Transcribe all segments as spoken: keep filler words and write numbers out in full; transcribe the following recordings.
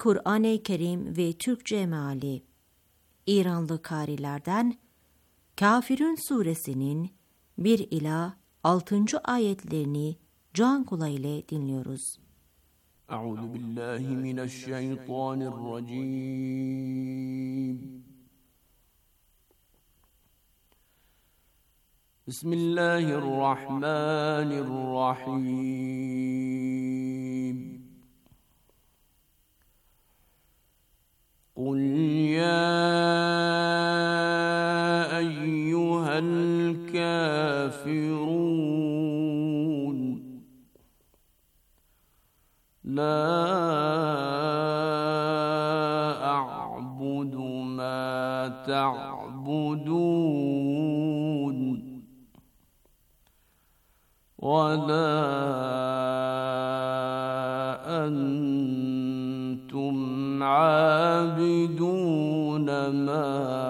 Kur'an-ı Kerim ve Türkçe meali İranlı karilerden Kafirun suresinin bir ila altıncı ayetlerini can kulağıyla dinliyoruz. Euzu billahi mineşşeytanirracim. Bismillahirrahmanirrahim. Kul ya eyyuhel kafirun la a'budu ma ta'budun وَلَا أَنْتُمْ عَابِدُونَ مَا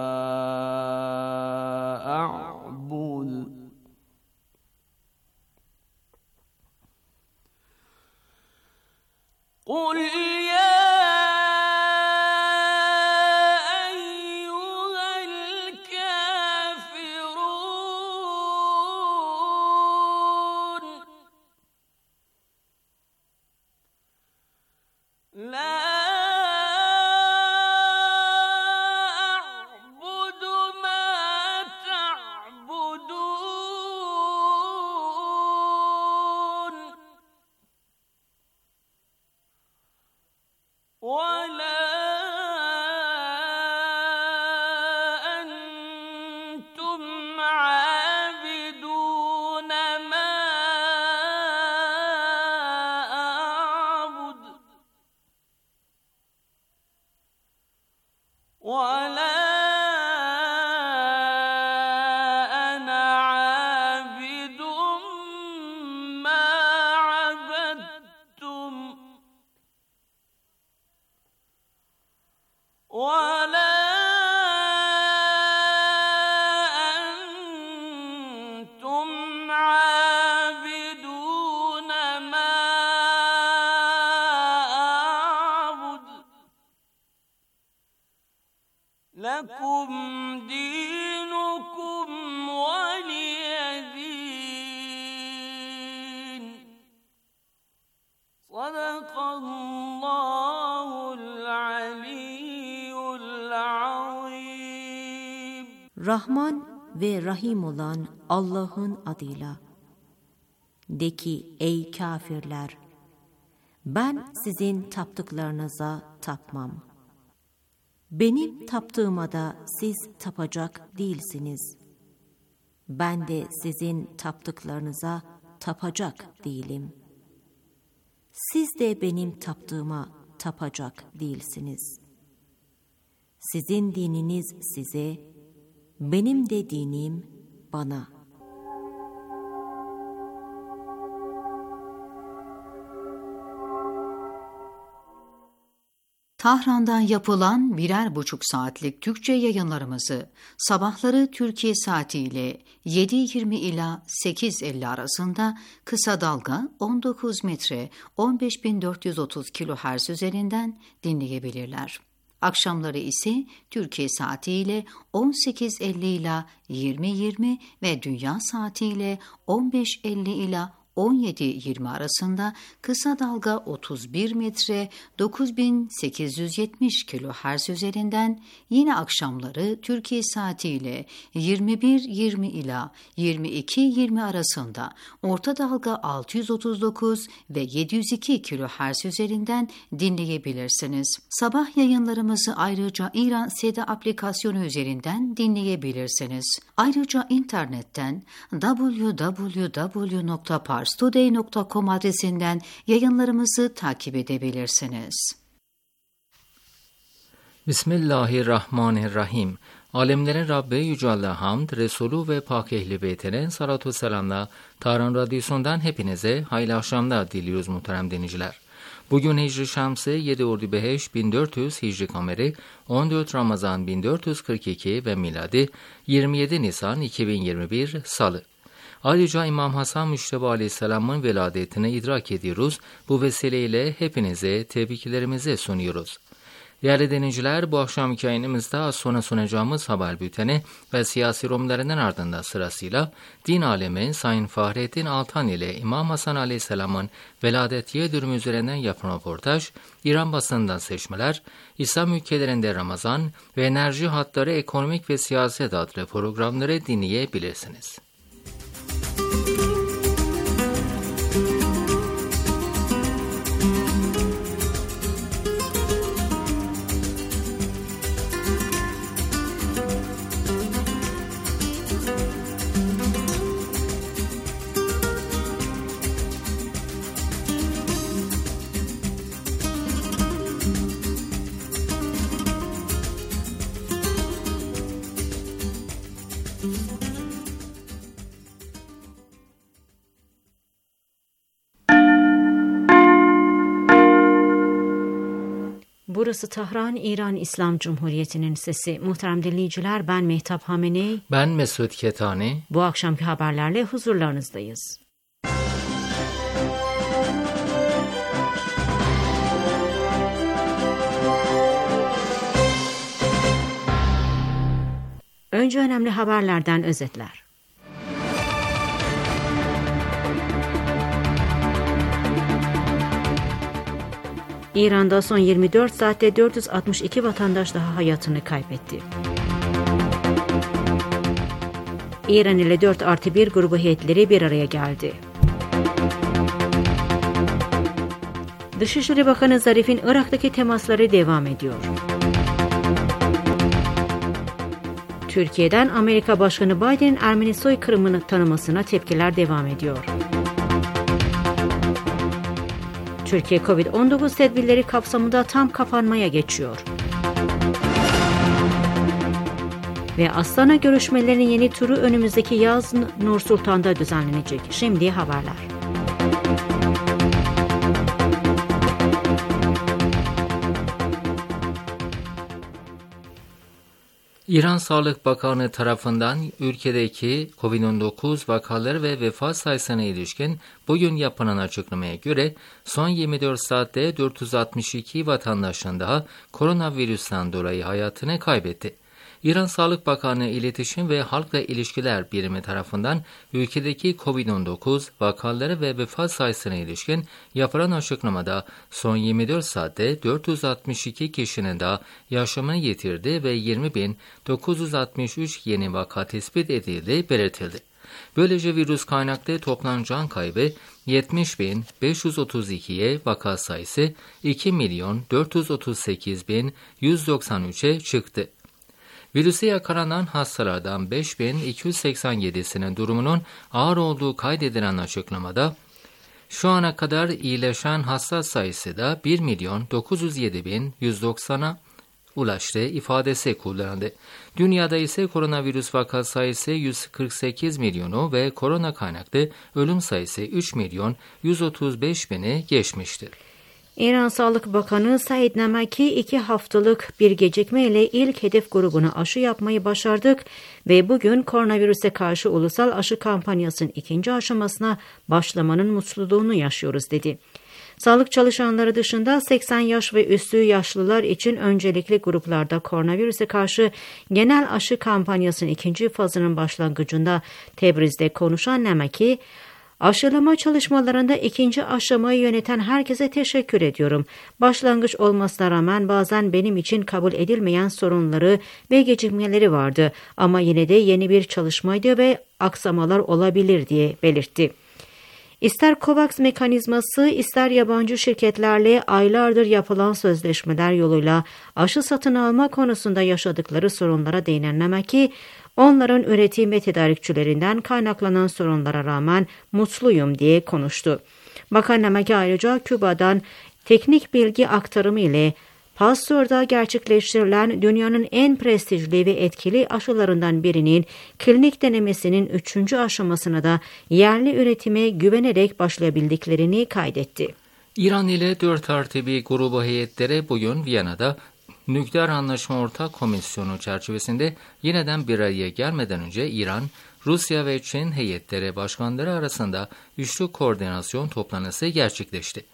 أَعْبُدُ قُلْ يَا لَكُمْ دِينُكُمْ وَلِيَ دِينِ. Sadakallahul aliyyul azim. Rahman ve Rahim olan Allah'ın adıyla. De ki ey kafirler, ben sizin taptıklarınıza tapmam. Benim taptığıma da siz tapacak değilsiniz. Ben de sizin taptıklarınıza tapacak değilim. Siz de benim taptığıma tapacak değilsiniz. Sizin dininiz size, benim de dinim bana. Tahran'dan yapılan birer buçuk saatlik Türkçe yayınlarımızı sabahları Türkiye saatiyle yedi yirmi ila sekiz elli arasında kısa dalga on dokuz metre on beş bin dört yüz otuz kilohertz üzerinden dinleyebilirler. Akşamları ise Türkiye saatiyle on sekiz elli ila yirmi yirmi ve dünya saatiyle on beş elli ila on yedi yirmi arasında kısa dalga otuz bir metre dokuz bin sekiz yüz yetmiş kilohertz üzerinden, yine akşamları Türkiye saatiyle yirmi bir yirmi ila yirmi iki yirmi arasında orta dalga altı yüz otuz dokuz ve yedi yüz iki kilohertz üzerinden dinleyebilirsiniz. Sabah yayınlarımızı ayrıca İran Seda aplikasyonu üzerinden dinleyebilirsiniz. Ayrıca internetten double-u double-u double-u nokta pars today nokta com adresinden yayınlarımızı takip edebilirsiniz. Bismillahirrahmanirrahim. Alemlerin Rabbi Yüce Allah'a hamd, Resulü ve Pak Ehli Beyt'e salatu selamla Tahran Radyosu'ndan hepinize hayırlı akşamlar diliyoruz muhterem dinleyiciler. Bugün Hicri Şamsı yedi Ordubeheş bin dört yüz, Hicri Kameri on dört Ramazan bin dört yüz kırk iki ve miladi yirmi yedi Nisan iki bin yirmi bir Salı. Ayrıca İmam Hasan Müşteba Aleyhisselam'ın veladetine idrak ediyoruz. Bu vesileyle hepinize tebriklerimizi sunuyoruz. Değerli dinleyiciler, bu akşamki yayınımızda az sonra sunacağımız haber bülteni ve siyasi yorumlarının ardından sırasıyla din alemi Sayın Fahrettin Altan ile İmam Hasan Aleyhisselam'ın veladetiye durumu üzerinden yapılan röportaj, İran basınından seçmeler, İslam ülkelerinde Ramazan ve enerji hatları ekonomik ve siyaset adlı programları dinleyebilirsiniz. Burası Tahran, İran İslam Cumhuriyeti'nin sesi. Muhterem dinleyiciler, ben Mehtap Hameney. Ben Mesut Ketani. Bu akşamki haberlerle huzurlarınızdayız. Önce önemli haberlerden özetler. İran'da son yirmi dört saatte dört yüz altmış iki vatandaş daha hayatını kaybetti. İran ile dört artı bir grubu heyetleri bir araya geldi. Dışişleri Bakanı Zarif'in Irak'taki temasları devam ediyor. Türkiye'den Amerika Başkanı Biden'in Ermeni soykırımını tanımasına tepkiler devam ediyor. Türkiye kovid on dokuz tedbirleri kapsamında tam kapanmaya geçiyor. Ve Astana görüşmelerinin yeni turu önümüzdeki yaz Nur Sultan'da düzenlenecek. Şimdi haberler. İran Sağlık Bakanı tarafından ülkedeki kovid on dokuz vakaları ve vefat sayısına ilişkin bugün yapılan açıklamaya göre son yirmi dört saatte dört yüz altmış iki vatandaşın daha koronavirüsten dolayı hayatını kaybetti. İran Sağlık Bakanı İletişim ve Halkla İlişkiler Birimi tarafından ülkedeki kovid on dokuz vakaları ve vefat sayısına ilişkin yapılan açıklamada son yirmi dört saatte dört yüz altmış iki kişinin daha yaşamını yitirdi ve yirmi bin dokuz yüz altmış üç yeni vaka tespit edildiği belirtildi. Böylece virüs kaynaklı toplam can kaybı yetmiş bin beş yüz otuz ikiye, vaka sayısı iki milyon dört yüz otuz sekiz bin yüz doksan üçe çıktı. Virüse yakalanan hastalardan beş bin iki yüz seksen yedisinin durumunun ağır olduğu kaydedilen açıklamada, şu ana kadar iyileşen hasta sayısı da bir milyon dokuz yüz yedi bin yüz doksana ulaştı ifadesi kullanıldı. Dünyada ise koronavirüs vaka sayısı yüz kırk sekiz milyonu ve korona kaynaklı ölüm sayısı üç milyon yüz otuz beş bini geçmiştir. İran Sağlık Bakanı Said Namaki iki haftalık bir gecikmeyle ilk hedef grubuna aşı yapmayı başardık ve bugün koronavirüse karşı ulusal aşı kampanyasının ikinci aşamasına başlamanın mutluluğunu yaşıyoruz dedi. Sağlık çalışanları dışında seksen yaş ve üstü yaşlılar için öncelikli gruplarda koronavirüse karşı genel aşı kampanyasının ikinci fazının başlangıcında Tebriz'de konuşan Namaki, aşılama çalışmalarında ikinci aşamayı yöneten herkese teşekkür ediyorum. Başlangıç olmasına rağmen bazen benim için kabul edilmeyen sorunları ve gecikmeleri vardı ama yine de yeni bir çalışmaydı ve aksamalar olabilir diye belirtti. İster COVAX mekanizması, ister yabancı şirketlerle aylardır yapılan sözleşmeler yoluyla aşı satın alma konusunda yaşadıkları sorunlara değinen Namaki, onların üretim ve tedarikçilerinden kaynaklanan sorunlara rağmen mutluyum diye konuştu. Bakan Namaki ayrıca Küba'dan teknik bilgi aktarımı ile Pasteur'da gerçekleştirilen dünyanın en prestijli ve etkili aşılarından birinin klinik denemesinin üçüncü aşamasına da yerli üretime güvenerek başlayabildiklerini kaydetti. İran ile dört artı bir grubu heyetleri bugün Viyana'da Nükleer Anlaşma Ortak Komisyonu çerçevesinde yeniden bir araya gelmeden önce İran, Rusya ve Çin heyetleri başkanları arasında üçlü koordinasyon toplantısı gerçekleşti.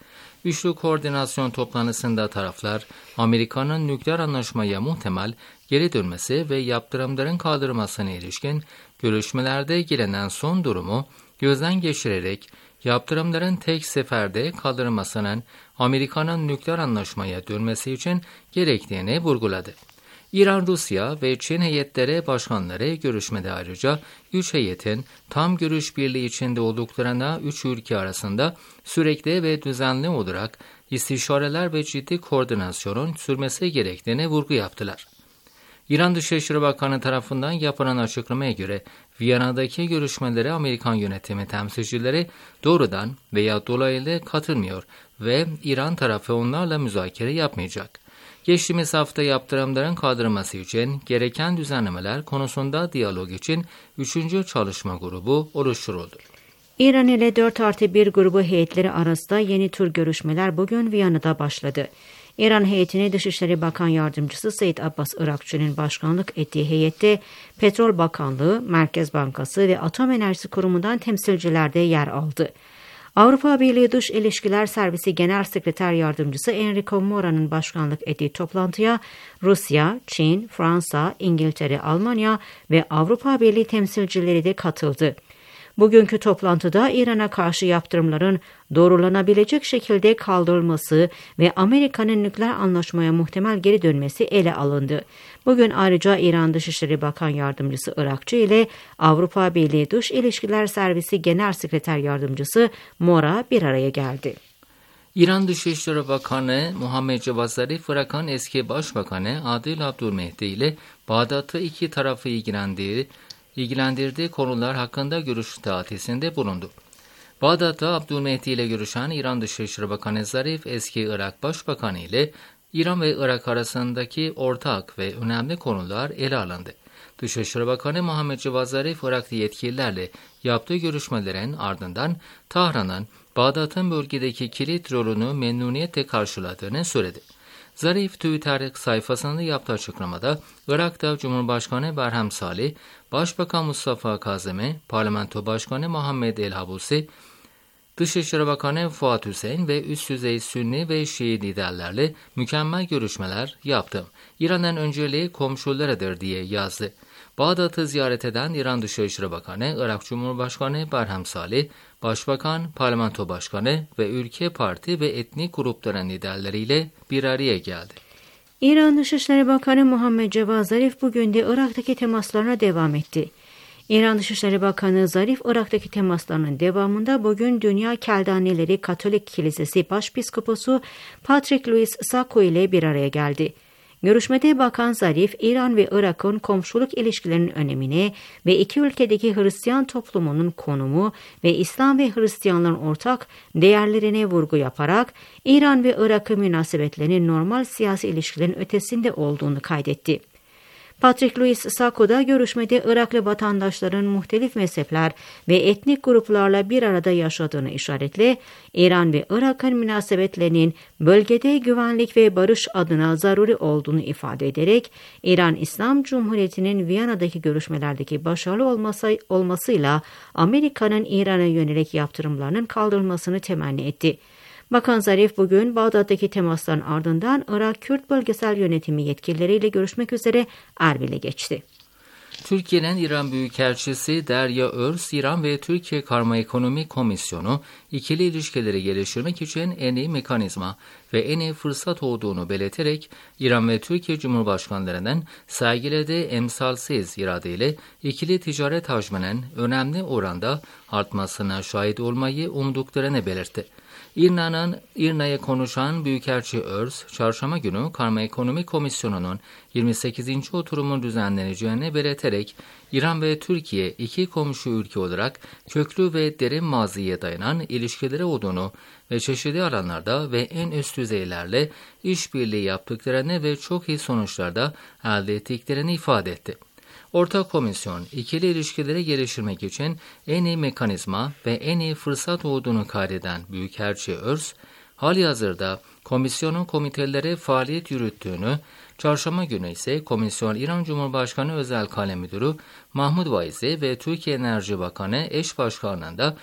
Üçlü koordinasyon toplantısında taraflar, Amerika'nın nükleer anlaşmaya muhtemel geri dönmesi ve yaptırımların kaldırılmasına ilişkin görüşmelerde gelinen son durumu gözden geçirerek, yaptırımların tek seferde kaldırılmasının Amerika'nın nükleer anlaşmaya dönmesi için gerektiğini vurguladı. İran, Rusya ve Çin heyetleri başkanları görüşmede ayrıca üç heyetin tam görüş birliği içinde olduklarına üç ülke arasında sürekli ve düzenli olarak istişareler ve ciddi koordinasyonun sürmesi gerektiğine vurgu yaptılar. İran Dışişleri Bakanı tarafından yapılan açıklamaya göre Viyana'daki görüşmelere Amerikan yönetimi temsilcileri doğrudan veya dolaylı katılmıyor ve İran tarafı onlarla müzakere yapmayacak. Geçtiğimiz hafta yaptırımların kaldırılması için gereken düzenlemeler konusunda diyalog için üçüncü çalışma grubu oluşturuldu. İran ile dört artı bir grubu heyetleri arasında yeni tur görüşmeler bugün Viyana'da başladı. İran heyetine Dışişleri Bakan Yardımcısı Seyyid Abbas Irakçı'nın başkanlık ettiği heyette Petrol Bakanlığı, Merkez Bankası ve Atom Enerjisi Kurumu'ndan temsilciler de yer aldı. Avrupa Birliği Dış İlişkiler Servisi Genel Sekreter Yardımcısı Enrico Mora'nın başkanlık ettiği toplantıya Rusya, Çin, Fransa, İngiltere, Almanya ve Avrupa Birliği temsilcileri de katıldı. Bugünkü toplantıda İran'a karşı yaptırımların doğrulanabilecek şekilde kaldırılması ve Amerika'nın nükleer anlaşmaya muhtemel geri dönmesi ele alındı. Bugün ayrıca İran Dışişleri Bakan Yardımcısı Irakçı ile Avrupa Birliği Dış İlişkiler Servisi Genel Sekreter Yardımcısı Mora bir araya geldi. İran Dışişleri Bakanı Muhammed Cevat Zarif, Irak'ın eski Başbakanı Adil Abdülmehdi ile Bağdat'ı iki tarafı ilgilendiği ilgilendirdiği konular hakkında görüş tatisinde bulundu. Bağdat'ta Abdülmehdi ile görüşen İran Dışişleri Bakanı Zarif, eski Irak Başbakanı ile İran ve Irak arasındaki ortak ve önemli konular ele alındı. Dışişleri Bakanı Muhammed Cevat Zarif, Iraklı yetkililerle yaptığı görüşmelerin ardından Tahran'ın Bağdat'ın bölgedeki kilit rolünü memnuniyetle karşıladığını söyledi. Zarif, Twitter sayfasında yaptığı açıklamada, Irak'ta Cumhurbaşkanı Berhem Salih, Başbakan Mustafa Kazemi, Parlamento Başkanı Muhammed El Habusi, Dışişleri Bakanı Fuat Hüseyin ve üst düzey Sünni ve Şii liderlerle mükemmel görüşmeler yaptım. İran'ın önceliği komşularıdır diye yazdı. Bağdat'ı ziyaret eden İran Dışişleri Bakanı, Irak Cumhurbaşkanı Berhem Salih, Başbakan, Parlamento Başkanı ve ülke parti ve etnik grupların liderleriyle bir araya geldi. İran Dışişleri Bakanı Muhammed Cevat Zarif bugün de Irak'taki temaslarına devam etti. İran Dışişleri Bakanı Zarif, Irak'taki temaslarının devamında bugün Dünya Keldaneleri Katolik Kilisesi Başpiskoposu Patrick Louis Sacco ile bir araya geldi. Görüşmede Bakan Zarif, İran ve Irak'ın komşuluk ilişkilerinin önemine ve iki ülkedeki Hristiyan toplumunun konumu ve İslam ve Hristiyanların ortak değerlerine vurgu yaparak İran ve Irak'ın münasebetlerinin normal siyasi ilişkilerin ötesinde olduğunu kaydetti. Patrick Louis Sacco da görüşmede Iraklı vatandaşların muhtelif mezhepler ve etnik gruplarla bir arada yaşadığını işaretle, İran ve Irak'ın münasebetlerinin bölgede güvenlik ve barış adına zaruri olduğunu ifade ederek, İran İslam Cumhuriyeti'nin Viyana'daki görüşmelerdeki başarılı olması, olmasıyla Amerika'nın İran'a yönelik yaptırımlarının kaldırılmasını temenni etti. Bakan Zarif bugün Bağdat'taki temasların ardından Irak Kürt Bölgesel Yönetimi yetkilileriyle görüşmek üzere Erbil'e geçti. Türkiye'nin İran Büyükelçisi Derya Örs, İran ve Türkiye Karma Ekonomi Komisyonu ikili ilişkileri geliştirmek için en iyi mekanizma ve en iyi fırsat olduğunu belirterek, İran ve Türkiye Cumhurbaşkanlarının sergilediği emsalsiz iradeyle ikili ticaret hacminin önemli oranda artmasına şahit olmayı umduklarını belirtti. İRNA'nın İRNA'ya konuşan Büyükelçi Örs, Çarşamba günü Karma Ekonomi Komisyonu'nun yirmi sekizinci oturumun düzenleneceğini belirterek, İran ve Türkiye iki komşu ülke olarak köklü ve derin maziye dayanan ilişkileri olduğunu ve çeşitli alanlarda ve en üst düzeylerle işbirliği yaptıklarını ve çok iyi sonuçlarda elde ettiklerini ifade etti. Ortak komisyon, ikili ilişkileri geliştirmek için en iyi mekanizma ve en iyi fırsat olduğunu kaydeden Büyükelçi Örs, halihazırda komisyonun komiteleri faaliyet yürüttüğünü, Çarşamba günü ise komisyon İran Cumhurbaşkanı Özel Kalem Müdürü Mahmud Vaizi ve Türkiye Enerji Bakanı eş başkanlığında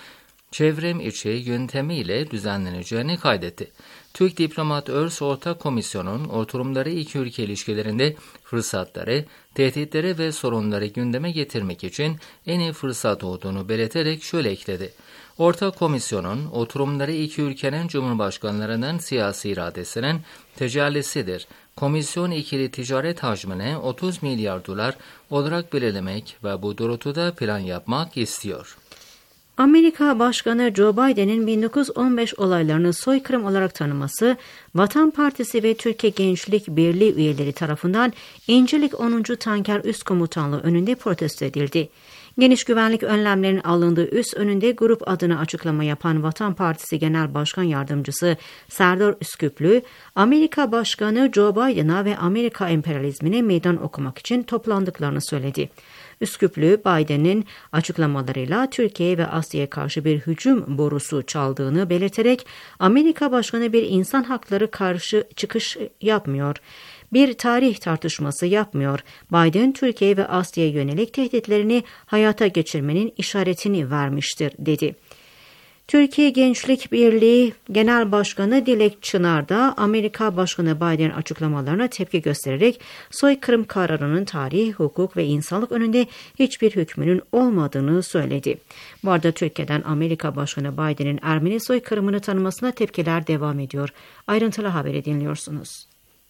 çevrim içi yöntemiyle düzenleneceğini kaydetti. Türk Diplomat Örs Ortak Komisyonu'nun oturumları iki ülke ilişkilerinde fırsatları, tehditleri ve sorunları gündeme getirmek için en iyi fırsat olduğunu belirterek şöyle ekledi. Ortak Komisyonun oturumları iki ülkenin cumhurbaşkanlarının siyasi iradesinin tecellisidir. Komisyon ikili ticaret hacmini otuz milyar dolar olarak belirlemek ve bu doğrultuda plan yapmak istiyor. Amerika Başkanı Joe Biden'in bin dokuz yüz on beş olaylarını soykırım olarak tanıması, Vatan Partisi ve Türkiye Gençlik Birliği üyeleri tarafından İncirlik onuncu Tanker Üst Komutanlığı önünde protesto edildi. Geniş güvenlik önlemlerinin alındığı üs önünde grup adına açıklama yapan Vatan Partisi Genel Başkan Yardımcısı Serdar Üsküplü, Amerika Başkanı Joe Biden'a ve Amerika emperyalizmine meydan okumak için toplandıklarını söyledi. Üsküplü, Biden'in açıklamalarıyla Türkiye ve Asya'ya karşı bir hücum borusu çaldığını belirterek Amerika Başkanı bir insan hakları karşı çıkış yapmıyor, bir tarih tartışması yapmıyor. Biden, Türkiye ve Asya'ya yönelik tehditlerini hayata geçirmenin işaretini vermiştir, dedi. Türkiye Gençlik Birliği Genel Başkanı Dilek Çınar da Amerika Başkanı Biden açıklamalarına tepki göstererek soykırım kararının tarihi, hukuk ve insanlık önünde hiçbir hükmünün olmadığını söyledi. Bu arada Türkiye'den Amerika Başkanı Biden'in Ermeni soykırımını tanımasına tepkiler devam ediyor. Ayrıntılı haberi dinliyorsunuz.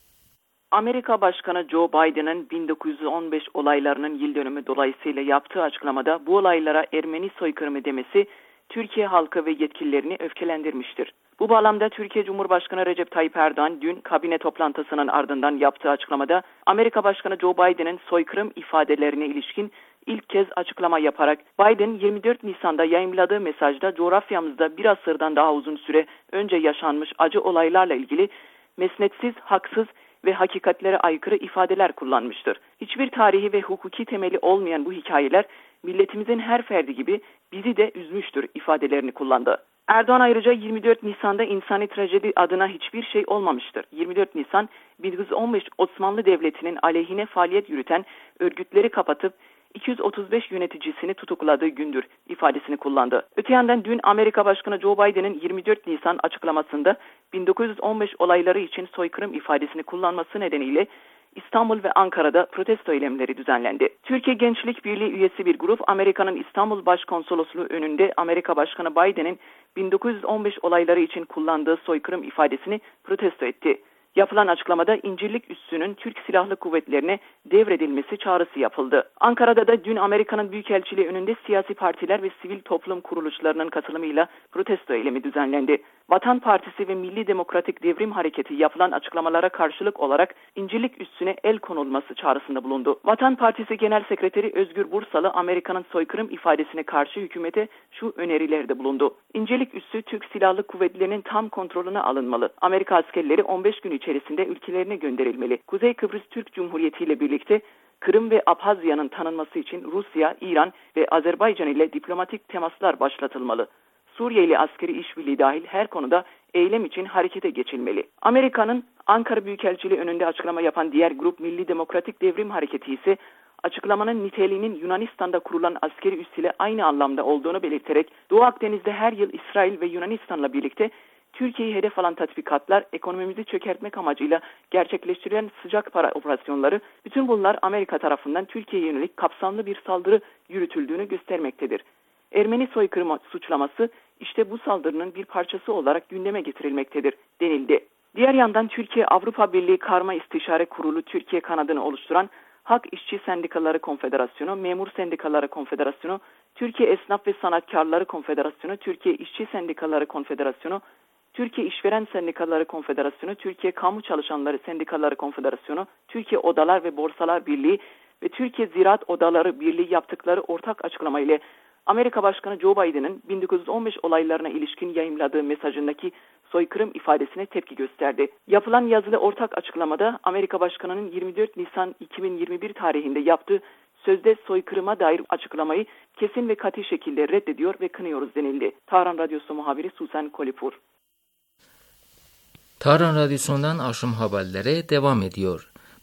Amerika Başkanı Joe Biden'ın bin dokuz yüz on beş olaylarının yıl dönümü dolayısıyla yaptığı açıklamada bu olaylara Ermeni soykırımı demesi Türkiye halkı ve yetkililerini öfkelendirmiştir. Bu bağlamda Türkiye Cumhurbaşkanı Recep Tayyip Erdoğan dün kabine toplantısının ardından yaptığı açıklamada Amerika Başkanı Joe Biden'ın soykırım ifadelerine ilişkin ilk kez açıklama yaparak Biden yirmi dört Nisan'da yayımladığı mesajda coğrafyamızda bir asırdan daha uzun süre önce yaşanmış acı olaylarla ilgili mesnetsiz, haksız ve hakikatlere aykırı ifadeler kullanmıştır. Hiçbir tarihi ve hukuki temeli olmayan bu hikayeler milletimizin her ferdi gibi bizi de üzmüştür ifadelerini kullandı. Erdoğan ayrıca yirmi dört Nisan'da insani trajedi adına hiçbir şey olmamıştır. yirmi dört Nisan bin dokuz yüz on beş Osmanlı Devleti'nin aleyhine faaliyet yürüten örgütleri kapatıp iki yüz otuz beş yöneticisini tutukladığı gündür ifadesini kullandı. Öte yandan dün Amerika Başkanı Joe Biden'in yirmi dört Nisan açıklamasında bin dokuz yüz on beş olayları için soykırım ifadesini kullanması nedeniyle İstanbul ve Ankara'da protesto eylemleri düzenlendi. Türkiye Gençlik Birliği üyesi bir grup Amerika'nın İstanbul Başkonsolosluğu önünde Amerika Başkanı Biden'in bin dokuz yüz on beş olayları için kullandığı soykırım ifadesini protesto etti. Yapılan açıklamada İncirlik üssünün Türk Silahlı Kuvvetlerine devredilmesi çağrısı yapıldı. Ankara'da da dün Amerika'nın Büyükelçiliği önünde siyasi partiler ve sivil toplum kuruluşlarının katılımıyla protesto eylemi düzenlendi. Vatan Partisi ve Milli Demokratik Devrim Hareketi yapılan açıklamalara karşılık olarak İncirlik üssüne el konulması çağrısında bulundu. Vatan Partisi Genel Sekreteri Özgür Bursalı Amerika'nın soykırım ifadesine karşı hükümete şu önerilerde bulundu. İncirlik üssü Türk Silahlı Kuvvetleri'nin tam kontrolüne alınmalı. Amerika askerleri on beş gün içerisinde ülkelerine gönderilmeli. Kuzey Kıbrıs Türk Cumhuriyeti ile birlikte Kırım ve Abhazya'nın tanınması için Rusya, İran ve Azerbaycan ile diplomatik temaslar başlatılmalı. Suriye ile askeri işbirliği dahil her konuda eylem için harekete geçilmeli. Amerika'nın Ankara Büyükelçiliği önünde açıklama yapan diğer grup Milli Demokratik Devrim Hareketi ise açıklamanın niteliğinin Yunanistan'da kurulan askeri üs ile aynı anlamda olduğunu belirterek Doğu Akdeniz'de her yıl İsrail ve Yunanistan'la birlikte Türkiye'yi hedef alan tatbikatlar, ekonomimizi çökertmek amacıyla gerçekleştirilen sıcak para operasyonları, bütün bunlar Amerika tarafından Türkiye'ye yönelik kapsamlı bir saldırı yürütüldüğünü göstermektedir. Ermeni soykırımı suçlaması işte bu saldırının bir parçası olarak gündeme getirilmektedir denildi. Diğer yandan Türkiye Avrupa Birliği Karma İstişare Kurulu Türkiye kanadını oluşturan Hak İşçi Sendikaları Konfederasyonu, Memur Sendikaları Konfederasyonu, Türkiye Esnaf ve Sanatkarları Konfederasyonu, Türkiye İşçi Sendikaları Konfederasyonu, Türkiye İşveren Sendikaları Konfederasyonu, Türkiye Kamu Çalışanları Sendikaları Konfederasyonu, Türkiye Odalar ve Borsalar Birliği ve Türkiye Ziraat Odaları Birliği yaptıkları ortak açıklama ile Amerika Başkanı Joe Biden'ın bin dokuz yüz on beş olaylarına ilişkin yayımladığı mesajındaki soykırım ifadesine tepki gösterdi. Yapılan yazılı ortak açıklamada Amerika Başkanı'nın yirmi dört Nisan iki bin yirmi bir tarihinde yaptığı sözde soykırıma dair açıklamayı kesin ve katı şekilde reddediyor ve kınıyoruz denildi. Tahran Radyosu muhabiri Susan Kolipur. Tahran Radyosu'ndan akşam haberleri devam ediyor.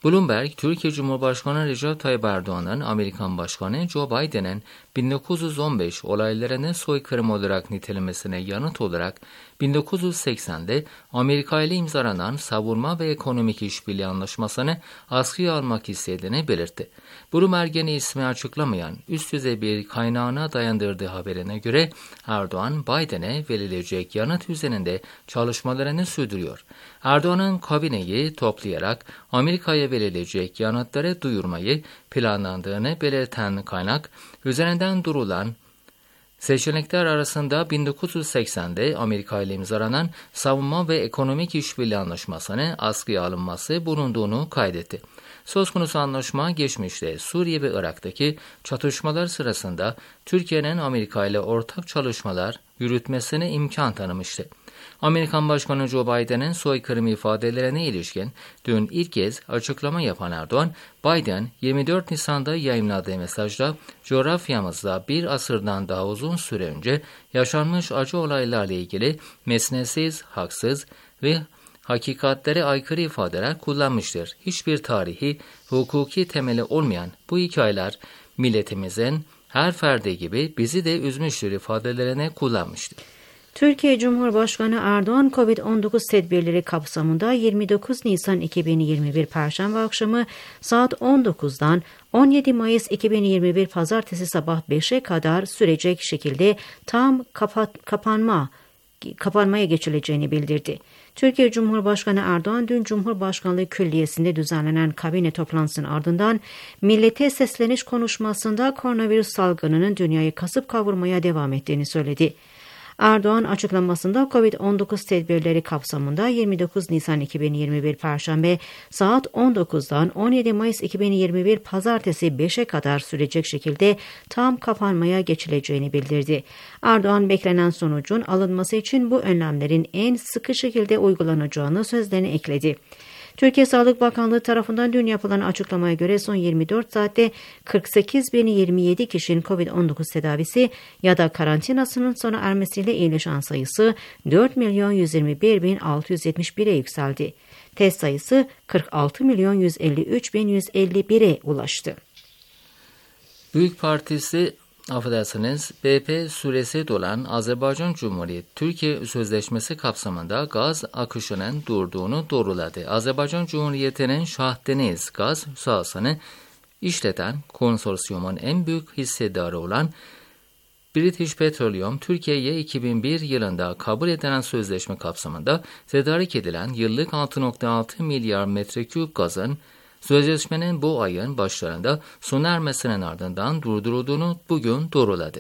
Bloomberg, Türkiye Cumhurbaşkanı Recep Tayyip Erdoğan'ın Amerikan Başkanı Joe Biden'ın bin dokuz yüz on beş olaylarını soykırım olarak nitelemesine yanıt olarak bin dokuz yüz seksende Amerika ile imzalanan savunma ve ekonomik işbirliği anlaşmasını askıya almak istediğini belirtti. Bloomberg'in ismi açıklamayan üst düzey bir kaynağına dayandırdığı haberine göre Erdoğan, Biden'e verilecek yanıt üzerinde çalışmalarını sürdürüyor. Erdoğan'ın kabineyi toplayarak Amerika'ya verilecek yanıtları duyurmayı planlandığını belirten kaynak, üzerinden durulan seçenekler arasında bin dokuz yüz seksende Amerika ile imzalanan savunma ve ekonomik işbirliği anlaşmasını askıya alınması bulunduğunu kaydetti. Söz konusu anlaşma geçmişte Suriye ve Irak'taki çatışmalar sırasında Türkiye'nin Amerika ile ortak çalışmalar yürütmesine imkan tanımıştı. Amerikan Başkanı Joe Biden'ın soykırım ifadelerine ilişkin dün ilk kez açıklama yapan Erdoğan, Biden yirmi dört Nisan'da yayımladığı mesajda coğrafyamızda bir asırdan daha uzun süre önce yaşanmış acı olaylarla ilgili mesnetsiz, haksız ve hakikatlere aykırı ifadeler kullanmıştır. Hiçbir tarihi, hukuki temeli olmayan bu hikayeler milletimizin her ferdi gibi bizi de üzmüştür ifadelerine kullanmıştır. Türkiye Cumhurbaşkanı Erdoğan, kovid on dokuz tedbirleri kapsamında yirmi dokuz Nisan iki bin yirmi bir Perşembe akşamı saat on dokuzdan on yedi Mayıs iki bin yirmi bir Pazartesi sabah beşe kadar sürecek şekilde tam kapat, kapanma kapanmaya geçileceğini bildirdi. Türkiye Cumhurbaşkanı Erdoğan dün Cumhurbaşkanlığı Külliyesi'nde düzenlenen kabine toplantısının ardından millete sesleniş konuşmasında koronavirüs salgınının dünyayı kasıp kavurmaya devam ettiğini söyledi. Erdoğan açıklamasında kovid on dokuz tedbirleri kapsamında yirmi dokuz Nisan iki bin yirmi bir Perşembe saat on dokuzdan on yedi Mayıs iki bin yirmi bir Pazartesi beşe kadar sürecek şekilde tam kapanmaya geçileceğini bildirdi. Erdoğan, beklenen sonucun alınması için bu önlemlerin en sıkı şekilde uygulanacağını sözlerine ekledi. Türkiye Sağlık Bakanlığı tarafından dün yapılan açıklamaya göre son yirmi dört saatte kırk sekiz bin yirmi yedi kişinin kovid on dokuz tedavisi ya da karantinasının sona ermesiyle iyileşen sayısı dört milyon yüz yirmi bir bin altı yüz yetmiş bire yükseldi. Test sayısı kırk altı milyon yüz elli üç bin yüz elli bire ulaştı. Büyük Partisi Affedersiniz, B P süresi dolan Azerbaycan Cumhuriyeti Türkiye Sözleşmesi kapsamında gaz akışının durduğunu doğruladı. Azerbaycan Cumhuriyeti'nin Şahdeniz gaz sahasını işleten konsorsiyumun en büyük hissedarı olan British Petroleum, Türkiye'ye iki bin bir yılında kabul edilen sözleşme kapsamında tedarik edilen yıllık altı nokta altı milyar metreküp gazın sözleşmenin bu ayın başlarında sona ermesinin ardından durdurulduğunu bugün doğruladı.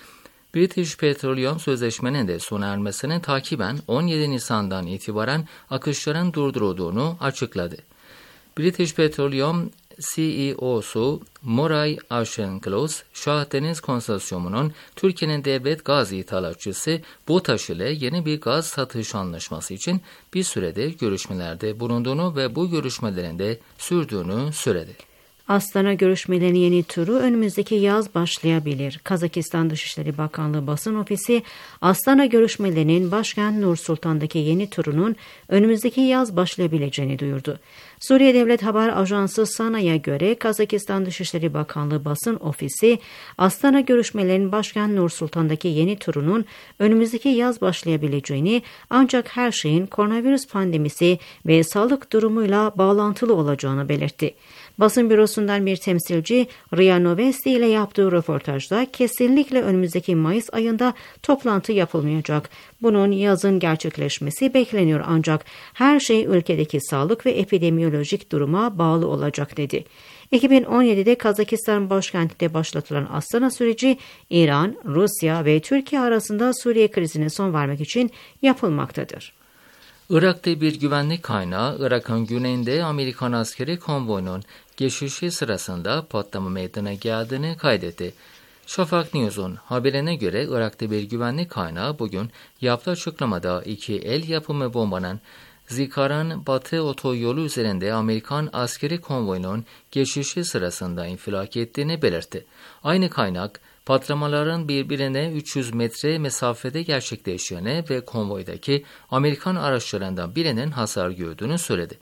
British Petroleum sözleşmenin de sona ermesini takiben on yedi Nisan'dan itibaren akışların durdurulduğunu açıkladı. British Petroleum C E O'su Moray Aşenklos, Şahdeniz Konsorsiyumu'nun Türkiye'nin devlet gaz ithalatçısı BOTAŞ ile yeni bir gaz satış anlaşması için bir süredir görüşmelerde bulunduğunu ve bu görüşmelerin de sürdüğünü söyledi. Astana görüşmelerinin yeni turu önümüzdeki yaz başlayabilir. Kazakistan Dışişleri Bakanlığı Basın Ofisi, Astana görüşmelerinin başkent Nur Sultan'daki yeni turunun önümüzdeki yaz başlayabileceğini duyurdu. Suriye Devlet Haber Ajansı SANA'ya göre Kazakistan Dışişleri Bakanlığı Basın Ofisi, Astana görüşmelerinin başkent Nur Sultan'daki yeni turunun önümüzdeki yaz başlayabileceğini, ancak her şeyin koronavirüs pandemisi ve sağlık durumuyla bağlantılı olacağını belirtti. Basın bürosundan bir temsilci Ria Novosti ile yaptığı röportajda kesinlikle önümüzdeki Mayıs ayında toplantı yapılmayacak. Bunun yazın gerçekleşmesi bekleniyor, ancak her şey ülkedeki sağlık ve epidemiyolojik duruma bağlı olacak dedi. iki bin on yedide Kazakistan başkentinde başlatılan Astana süreci İran, Rusya ve Türkiye arasında Suriye krizine son vermek için yapılmaktadır. Irak'ta bir güvenlik kaynağı, Irak'ın güneyinde Amerikan askeri konvoyunun geçişi sırasında patlama meydana geldiğini kaydetti. Şafak News'un haberine göre Irak'ta bir güvenlik kaynağı bugün yaptığı açıklamada iki el yapımı bombanın Zikar'ın batı otoyolu üzerinde Amerikan askeri konvoyunun geçişi sırasında infilak ettiğini belirtti. Aynı kaynak, patlamaların birbirine üç yüz metre mesafede gerçekleştiğini ve konvoydaki Amerikan araçlarından birinin hasar gördüğünü söyledi.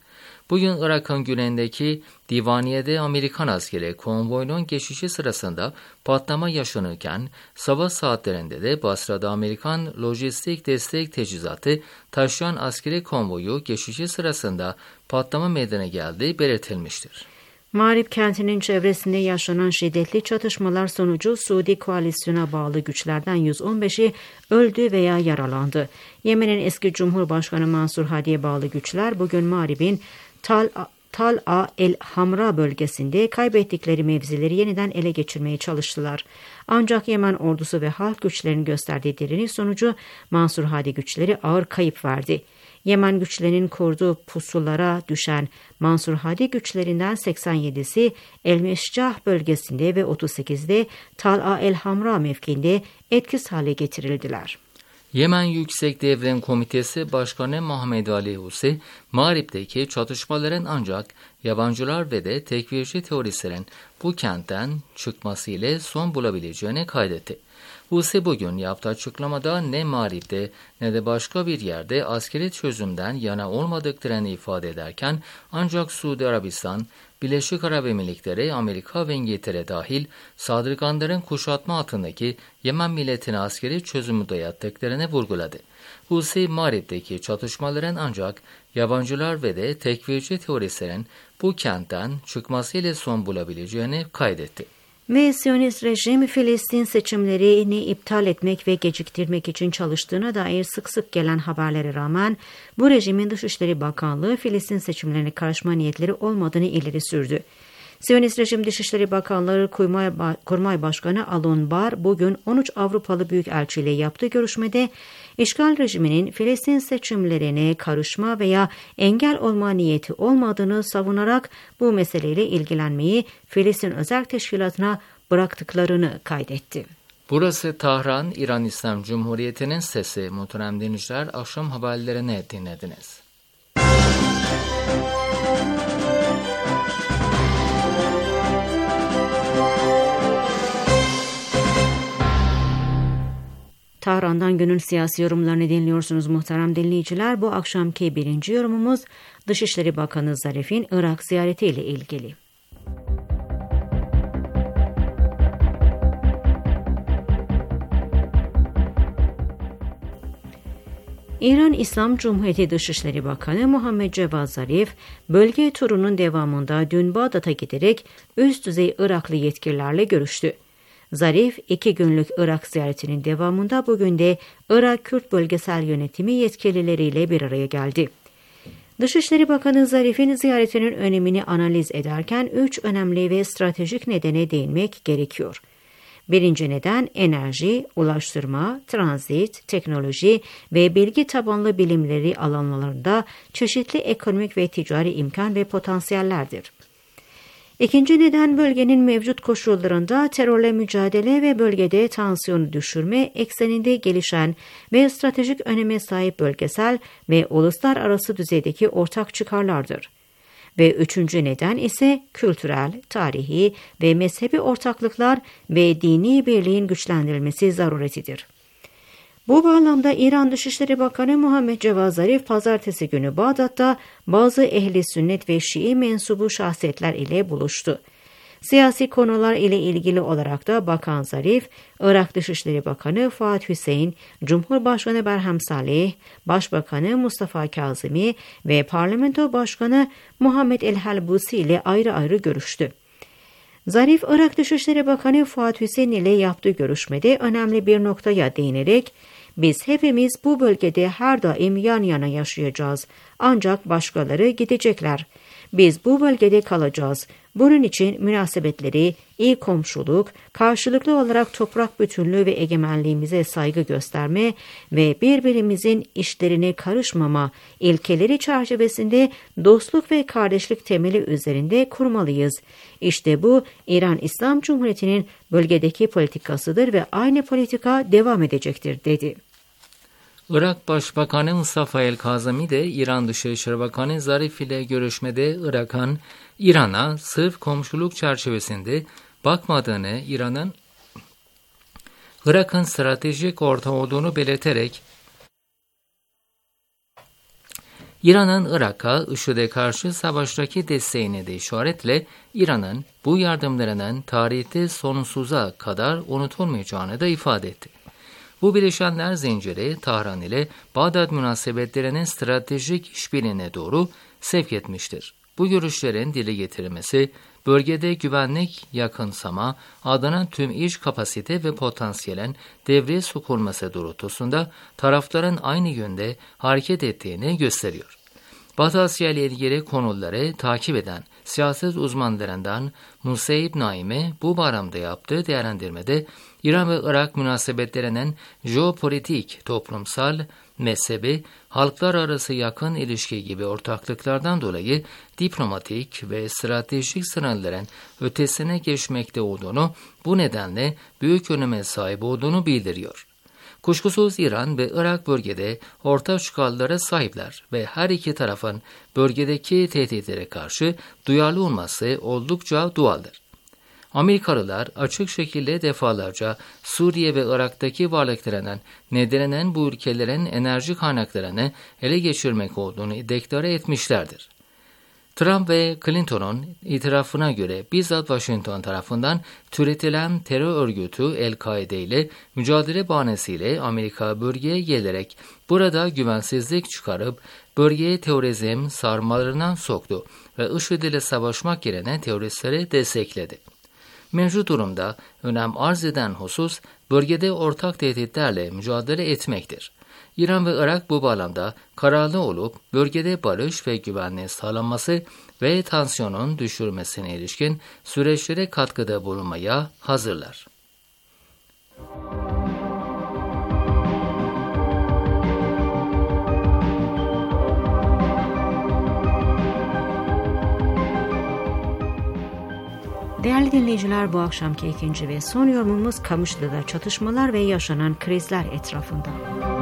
Bugün Irak'ın güneyindeki Divaniye'de Amerikan askeri konvoyunun geçişi sırasında patlama yaşanırken sabah saatlerinde de Basra'da Amerikan lojistik destek teçhizatı taşıyan askeri konvoyu geçişi sırasında patlama meydana geldiği belirtilmiştir. Mağrib kentinin çevresinde yaşanan şiddetli çatışmalar sonucu Suudi koalisyona bağlı güçlerden yüz on beşi öldü veya yaralandı. Yemen'in eski Cumhurbaşkanı Mansur Hadi'ye bağlı güçler bugün Mağrib'in Tal Tal'a el Hamra bölgesinde kaybettikleri mevzileri yeniden ele geçirmeye çalıştılar. Ancak Yemen ordusu ve halk güçlerinin gösterdiği direniş sonucu Mansur Hadi güçleri ağır kayıp verdi. Yemen güçlerinin kurduğu pusulara düşen Mansur Hadi güçlerinden seksen yedisi El Meşcah bölgesinde ve otuz sekizde Tal'a el Hamra mevkiinde etkisiz hale getirildiler. Yemen Yüksek Devrim Komitesi Başkanı Muhammed Ali Husi, Mağrib'deki çatışmaların ancak yabancılar ve de tekfirci teoristlerin bu kentten çıkması ile son bulabileceğini kaydetti. Husi bugün yaptığı açıklamada ne Mağrib'de ne de başka bir yerde askeri çözümden yana olmadıklarını ifade ederken ancak Suudi Arabistan, Birleşik Arap Emirlikleri, Amerika ve İngiltere dahil saldırganların kuşatma altındaki Yemen milletine askeri çözümü dayattıklarını vurguladı. Husi, Mağrib'deki çatışmaların ancak yabancılar ve de tekfirci teoristlerin bu kentten çıkmasıyla son bulabileceğini kaydetti. Ve Siyonist rejim Filistin seçimlerini iptal etmek ve geciktirmek için çalıştığına dair sık sık gelen haberlere rağmen bu rejimin Dışişleri Bakanlığı Filistin seçimlerine karışma niyetleri olmadığını ileri sürdü. Siyonist rejim Dışişleri Bakanlığı Kurmay, Kurmay Başkanı Alon Bar bugün on üç Avrupalı Büyükelçi ile yaptığı görüşmede işgal rejiminin Filistin seçimlerine karışma veya engel olma niyeti olmadığını savunarak bu meseleyle ilgilenmeyi Filistin Özel Teşkilatı'na bıraktıklarını kaydetti. Burası Tahran, İran İslam Cumhuriyeti'nin sesi. Muhterem dinleyiciler, akşam haberlerini dinlediniz. Tahran'dan günün siyasi yorumlarını dinliyorsunuz muhterem dinleyiciler. Bu akşamki birinci yorumumuz Dışişleri Bakanı Zarif'in Irak ziyaretiyle ilgili. İran İslam Cumhuriyeti Dışişleri Bakanı Muhammed Cevad Zarif, bölge turunun devamında dün Bağdat'a giderek üst düzey Iraklı yetkililerle görüştü. Zarif, iki günlük Irak ziyaretinin devamında bugün de Irak Kürt Bölgesel Yönetimi yetkilileriyle bir araya geldi. Dışişleri Bakanı Zarif'in ziyaretinin önemini analiz ederken üç önemli ve stratejik nedene değinmek gerekiyor. Birinci neden enerji, ulaştırma, transit, teknoloji ve bilgi tabanlı bilimleri alanlarında çeşitli ekonomik ve ticari imkan ve potansiyellerdir. İkinci neden bölgenin mevcut koşullarında terörle mücadele ve bölgede tansiyonu düşürme ekseninde gelişen ve stratejik öneme sahip bölgesel ve uluslararası düzeydeki ortak çıkarlardır. Ve üçüncü neden ise kültürel, tarihi ve mezhebi ortaklıklar ve dini birliğin güçlendirilmesi zaruretidir. Bu bağlamda İran Dışişleri Bakanı Muhammed Cevad Zarif pazartesi günü Bağdat'ta bazı ehli sünnet ve Şii mensubu şahsiyetler ile buluştu. Siyasi konular ile ilgili olarak da Bakan Zarif, Irak Dışişleri Bakanı Fuat Hüseyin, Cumhurbaşkanı Berhem Salih, Başbakanı Mustafa Kazimi ve Parlamento Başkanı Muhammed El-Halbusi ile ayrı ayrı görüştü. Zarif, Irak Dışişleri Bakanı Fuat Hüseyin ile yaptığı görüşmede önemli bir noktaya değinerek, "Biz hepimiz bu bölgede her daim yan yana yaşayacağız. Ancak başkaları gidecekler. Biz bu bölgede kalacağız. Bunun için münasebetleri, iyi komşuluk, karşılıklı olarak toprak bütünlüğü ve egemenliğimize saygı gösterme ve birbirimizin işlerine karışmama ilkeleri çerçevesinde dostluk ve kardeşlik temeli üzerinde kurmalıyız. İşte bu İran İslam Cumhuriyeti'nin bölgedeki politikasıdır ve aynı politika devam edecektir," dedi. Irak Başbakanı Mustafa El-Kazemi de İran Dışişleri Bakanı Zarif ile görüşmede Irak'ın İran'a sırf komşuluk çerçevesinde bakmadığını, İran'ın Irak'ın stratejik ortağı olduğunu belirterek İran'ın Irak'a IŞİD'e karşı savaştaki desteğine de işaretle İran'ın bu yardımlarının tarihte sonsuza kadar unutulmayacağını da ifade etti. Bu bileşenler zinciri Tahran ile Bağdat münasebetlerinin stratejik işbirliğine doğru sevk etmiştir. Bu görüşlerin dile getirilmesi, bölgede güvenlik yakınsama adına tüm iç kapasite ve potansiyelin devreye sokulması doğrultusunda tarafların aynı yönde hareket ettiğini gösteriyor. Batı Asya ile ilgili konuları takip eden siyaset uzmanlarından Museyib Naime bu bağlamda yaptığı değerlendirmede İran ve Irak münasebetlerinin jeopolitik, toplumsal, mezhebi, halklar arası yakın ilişki gibi ortaklıklardan dolayı diplomatik ve stratejik sınırların ötesine geçmekte olduğunu, bu nedenle büyük öneme sahip olduğunu bildiriyor. Kuşkusuz İran ve Irak bölgede ortak çıkarlara sahipler ve her iki tarafın bölgedeki tehditlere karşı duyarlı olması oldukça doğaldır. Amerikalılar açık şekilde defalarca Suriye ve Irak'taki varlıklarının nedeninden bu ülkelerin enerji kaynaklarını ele geçirmek olduğunu deklare etmişlerdir. Trump ve Clinton'un itirafına göre bizzat Washington tarafından türetilen terör örgütü El-Kaide ile mücadele bahanesiyle Amerika bölgeye gelerek burada güvensizlik çıkarıp bölgeye terörizm sarmalarından soktu ve IŞİD ile savaşmak yerine teröristleri destekledi. Mevcut durumda önem arz eden husus bölgede ortak tehditlerle mücadele etmektir. İran ve Irak bu bağlamda kararlı olup bölgede barış ve güvenliğin sağlanması ve tansiyonun düşürülmesine ilişkin süreçlere katkıda bulunmaya hazırlar. Değerli dinleyiciler, bu akşamki ikinci ve son yorumumuz Kamışlı'da çatışmalar ve yaşanan krizler etrafında.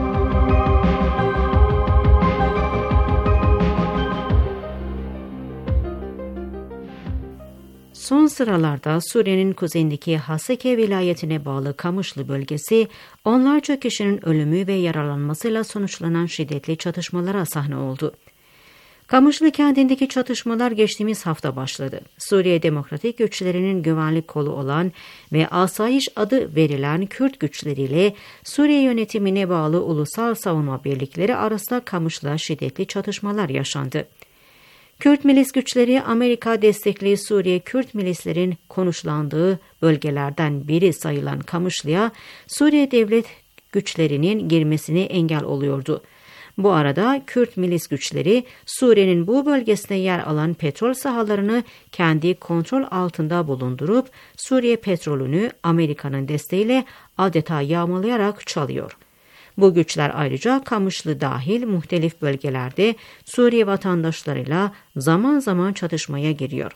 Son sıralarda Suriye'nin kuzeyindeki Haseke vilayetine bağlı Kamışlı bölgesi, onlarca kişinin ölümü ve yaralanmasıyla sonuçlanan şiddetli çatışmalara sahne oldu. Kamışlı kentindeki çatışmalar geçtiğimiz hafta başladı. Suriye Demokratik Güçlerinin güvenlik kolu olan ve Asayiş adı verilen Kürt güçleriyle Suriye yönetimine bağlı Ulusal Savunma Birlikleri arasında Kamışlı'da şiddetli çatışmalar yaşandı. Kürt milis güçleri, Amerika destekli Suriye Kürt milislerin konuşlandığı bölgelerden biri sayılan Kamışlı'ya Suriye devlet güçlerinin girmesine engel oluyordu. Bu arada Kürt milis güçleri Suriye'nin bu bölgesinde yer alan petrol sahalarını kendi kontrol altında bulundurup Suriye petrolünü Amerika'nın desteğiyle adeta yağmalayarak çalıyor. Bu güçler ayrıca Kamışlı dahil muhtelif bölgelerde Suriye vatandaşlarıyla zaman zaman çatışmaya giriyor.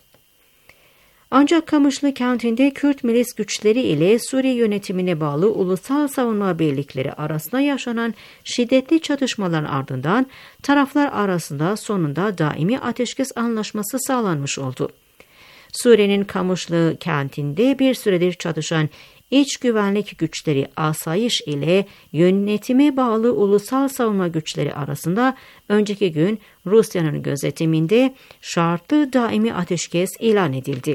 Ancak Kamışlı kentinde Kürt milis güçleri ile Suriye yönetimine bağlı Ulusal Savunma Birlikleri arasında yaşanan şiddetli çatışmaların ardından taraflar arasında sonunda daimi ateşkes anlaşması sağlanmış oldu. Suriye'nin Kamışlı kentinde bir süredir çatışan İç güvenlik güçleri Asayiş ile yönetime bağlı Ulusal Savunma Güçleri arasında önceki gün Rusya'nın gözetiminde şartlı daimi ateşkes ilan edildi.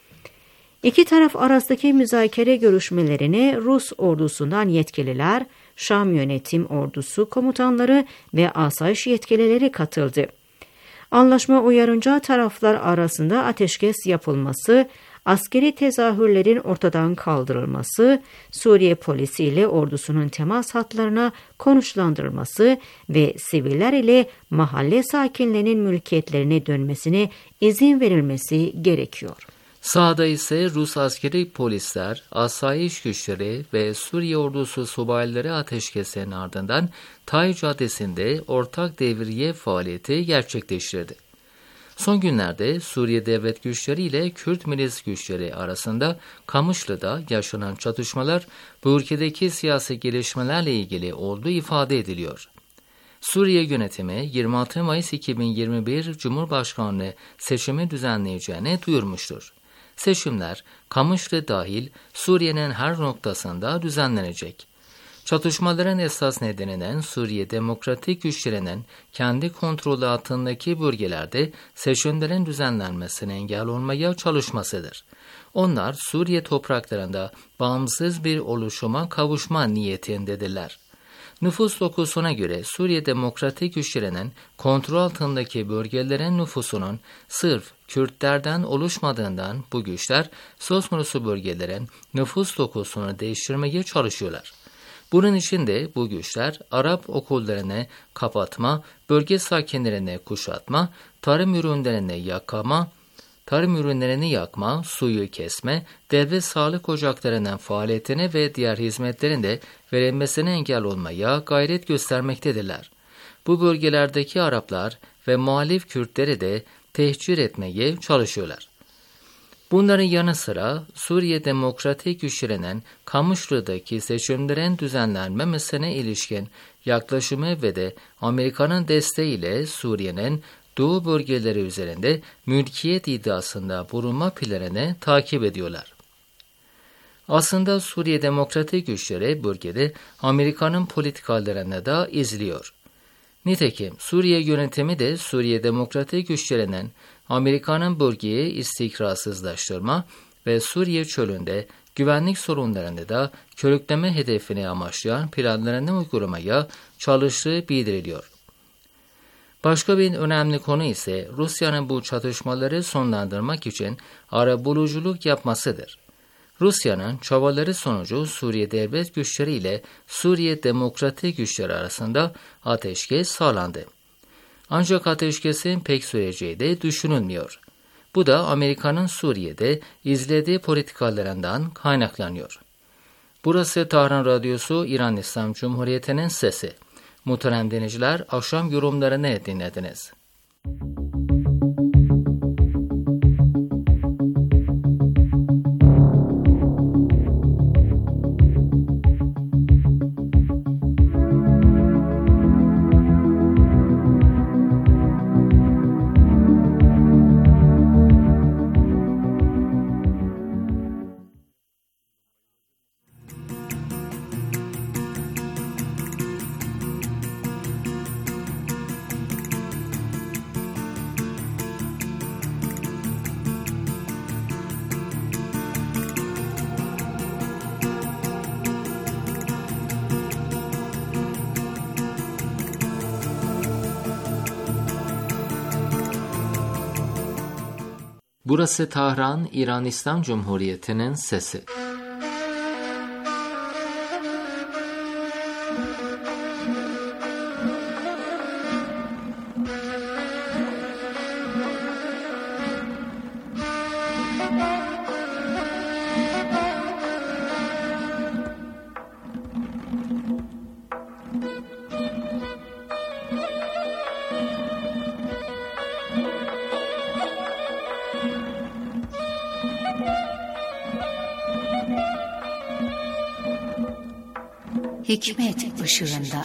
İki taraf arasındaki müzakere görüşmelerine Rus ordusundan yetkililer, Şam Yönetim Ordusu komutanları ve asayiş yetkilileri katıldı. Anlaşma uyarınca taraflar arasında ateşkes yapılması, askeri tezahürlerin ortadan kaldırılması, Suriye polisi ile ordusunun temas hatlarına konuşlandırılması ve siviller ile mahalle sakinlerinin mülkiyetlerine dönmesine izin verilmesi gerekiyor. Sahada ise Rus askeri polisler, asayiş güçleri ve Suriye ordusu subayları ateşkesin ardından Tay Caddesi'nde ortak devriye faaliyeti gerçekleştirdi. Son günlerde Suriye devlet güçleri ile Kürt milis güçleri arasında Kamışlı'da yaşanan çatışmalar bu ülkedeki siyasi gelişmelerle ilgili olduğu ifade ediliyor. Suriye yönetimi yirmi altı Mayıs iki bin yirmi bir Cumhurbaşkanlığı seçimi düzenleyeceğini duyurmuştur. Seçimler Kamışlı dahil Suriye'nin her noktasında düzenlenecek. Çatışmaların esas nedeninden Suriye Demokratik Güçlerinin kendi kontrolü altındaki bölgelerde seçimlerin düzenlenmesine engel olmaya çalışmasıdır. Onlar Suriye topraklarında bağımsız bir oluşuma kavuşma niyetindedirler. Nüfus dokusuna göre Suriye Demokratik Güçlerinin kontrol altındaki bölgelerin nüfusunun sırf Kürtlerden oluşmadığından bu güçler söz konusu bölgelerin nüfus dokusunu değiştirmeye çalışıyorlar. Bunun için de bu güçler Arap okullarını kapatma, bölge sakinlerini kuşatma, tarım ürünlerini yakama, tarım ürünlerini yakma, suyu kesme, devlet sağlık ocaklarının faaliyetine ve diğer hizmetlerin de verilmesine engel olmaya gayret göstermektedirler. Bu bölgelerdeki Araplar ve muhalif Kürtleri de tehcir etmeye çalışıyorlar. Bunların yanı sıra Suriye Demokratik Güçlerinin Kamışlı'daki seçimlerin düzenlenmemesine ilişkin yaklaşımı ve de Amerika'nın desteğiyle Suriye'nin doğu bölgeleri üzerinde mülkiyet iddiasında bulunma planını takip ediyorlar. Aslında Suriye Demokratik Güçleri bölgede Amerika'nın politikalarını da izliyor. Nitekim Suriye yönetimi de Suriye Demokratik Güçlerinin Amerika'nın bölgeyi istikrarsızlaştırma ve Suriye çölünde güvenlik sorunlarını da körükleme hedefini amaçlayan planlarını uygulamaya çalıştığı bildiriliyor. Başka bir önemli konu ise Rusya'nın bu çatışmaları sonlandırmak için arabuluculuk yapmasıdır. Rusya'nın çabaları sonucu Suriye Devlet Güçleri ile Suriye Demokratik Güçleri arasında ateşkes sağlandı. Ancak ateşkesin pek süreceği de düşünülmüyor. Bu da Amerika'nın Suriye'de izlediği politikalarından kaynaklanıyor. Burası Tahran Radyosu, İran İslam Cumhuriyeti'nin sesi. Muhterem dinleyiciler, akşam yorumlarını dinlediniz. Burası Tahran, İran İslam Cumhuriyeti'nin sesi. Hikmet ışığında.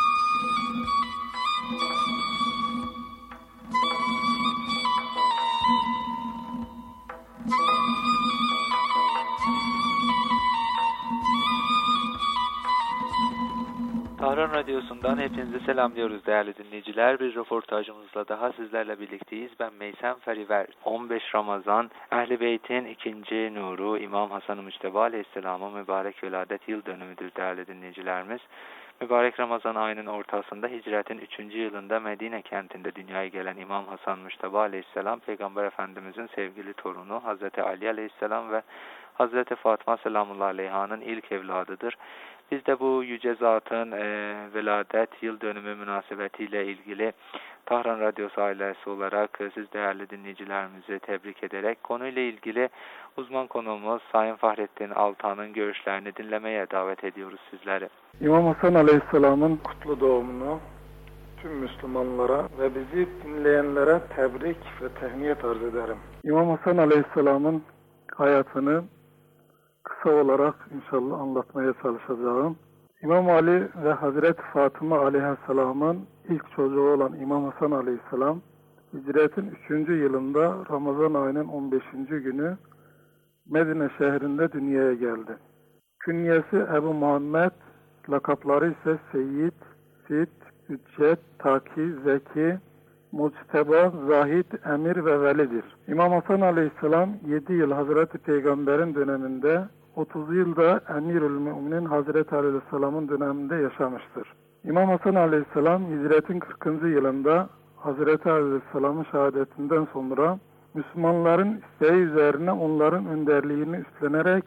Tahran Radyosu'ndan hepinizi selamlıyoruz değerli dinleyiciler. Bir röportajımızla daha sizlerle birlikteyiz. Ben Meysem Feriver. on beş Ramazan, Ehl-i Beyt'in ikinci nuru İmam Hasan-ı Müşteba Aleyhisselam'ın mübarek veladet yıl dönümüdür değerli dinleyicilerimiz. Mübarek Ramazan ayının ortasında hicretin üçüncü yılında Medine kentinde dünyaya gelen İmam Hasan Müşteba Aleyhisselam, Peygamber Efendimizin sevgili torunu Hazreti Ali Aleyhisselam ve Hazreti Fatıma Selamullahi Aleyha'nın ilk evladıdır. Biz de bu yüce zatın e, veladet yıl dönümü münasebetiyle ilgili Tahran Radyosu ailesi olarak e, siz değerli dinleyicilerimizi tebrik ederek konuyla ilgili uzman konuğumuz Sayın Fahrettin Altan'ın görüşlerini dinlemeye davet ediyoruz sizleri. İmam Hasan Aleyhisselam'ın kutlu doğumunu tüm Müslümanlara ve bizi dinleyenlere tebrik ve tehniyet arz ederim. İmam Hasan Aleyhisselam'ın hayatını kısa olarak inşallah anlatmaya çalışacağım. İmam Ali ve Hazreti Fatıma Aleyhisselam'ın ilk çocuğu olan İmam Hasan Aleyhisselam, hicretin üçüncü yılında Ramazan ayının on beşinci günü Medine şehrinde dünyaya geldi. Künyesi Ebu Muhammed, lakapları ise Seyyid, Sit, Hüccet, Taki, Zeki, Muçteba, Zahid, Emir ve Velidir. İmam Hasan Aleyhisselam yedi yıl Hazreti Peygamber'in döneminde, otuz yılda Emirül Müminin Hazreti Aleyhisselam'ın döneminde yaşamıştır. İmam Hasan Aleyhisselam hicretin kırkıncı yılında Hazreti Aleyhisselam'ın şehadetinden sonra Müslümanların isteği üzerine onların önderliğini üstlenerek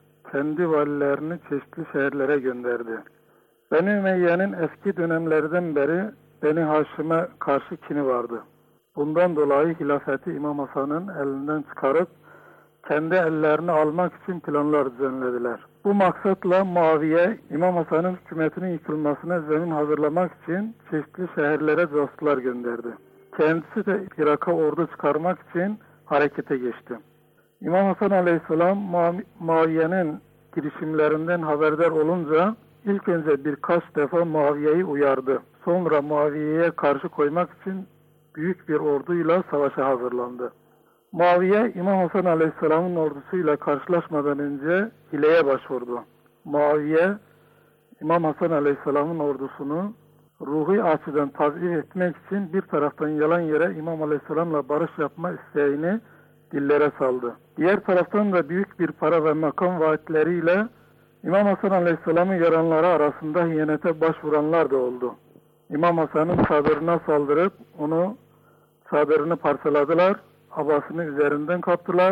kendi valilerini çeşitli şehirlere gönderdi. Beni Ümeyye'nin eski dönemlerden beri Beni Haşim'e karşı kini vardı. Bundan dolayı hilafeti İmam Hasan'ın elinden çıkarıp kendi ellerini almak için planlar düzenlediler. Bu maksatla Muaviye, İmam Hasan'ın hükümetinin yıkılmasına zemin hazırlamak için çeşitli şehirlere casuslar gönderdi. Kendisi de Irak'a ordu çıkarmak için harekete geçti. İmam Hasan Aleyhisselam Muaviye'nin girişimlerinden haberdar olunca ilk önce birkaç defa Muaviye'yi uyardı. Sonra Muaviye'ye karşı koymak için büyük bir orduyla savaşa hazırlandı. Muaviye, İmam Hasan Aleyhisselam'ın ordusuyla karşılaşmadan önce hileye başvurdu. Muaviye, İmam Hasan Aleyhisselam'ın ordusunu ruhi açıdan tazif etmek için bir taraftan yalan yere İmam Aleyhisselam'la barış yapma isteğini dillere saldı. Diğer taraftan da büyük bir para ve makam vaatleriyle İmam Hasan Aleyhisselam'ın yaranları arasında hiyanete başvuranlar da oldu. İmam Hasan'ın çadırına saldırıp onu çadırını parçaladılar, abasını üzerinden kaptılar,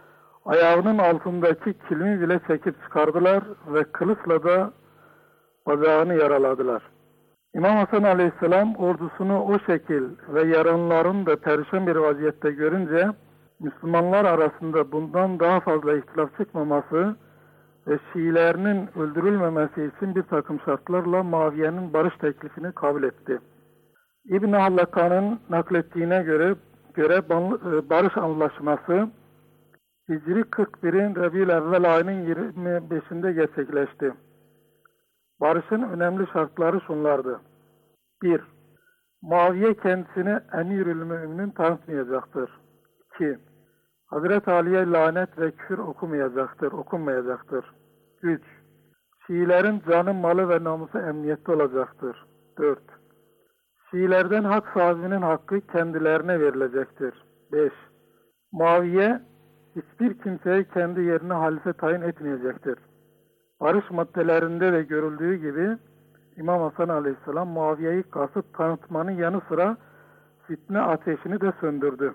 ayağının altındaki kilimi bile çekip çıkardılar ve kılıçla da bacağını yaraladılar. İmam Hasan Aleyhisselam ordusunu o şekil ve yaranların da perişan bir vaziyette görünce Müslümanlar arasında bundan daha fazla ihtilaf çıkmaması ve Şiilerinin öldürülmemesi için bir takım şartlarla Muaviye'nin barış teklifini kabul etti. İbn-i Hallaka'nın naklettiğine göre, göre barış anlaşması Hicri kırk birin Rabi'ül-Evvel ayının yirmi beşinde gerçekleşti. Barışın önemli şartları şunlardı. bir Muaviye kendisini Emirül Müminin tanıtmayacaktır. iki Hazreti Ali'ye lanet ve küfür okumayacaktır, okunmayacaktır. üç Şiilerin canı, malı ve namusu emniyette olacaktır. dört Şiilerden hak sahibinin hakkı kendilerine verilecektir. beş Muaviye hiçbir kimseyi kendi yerine halife tayin etmeyecektir. Barış maddelerinde de görüldüğü gibi İmam Hasan Aleyhisselam Muaviye'yi kasıp tanıtmanın yanı sıra fitne ateşini de söndürdü.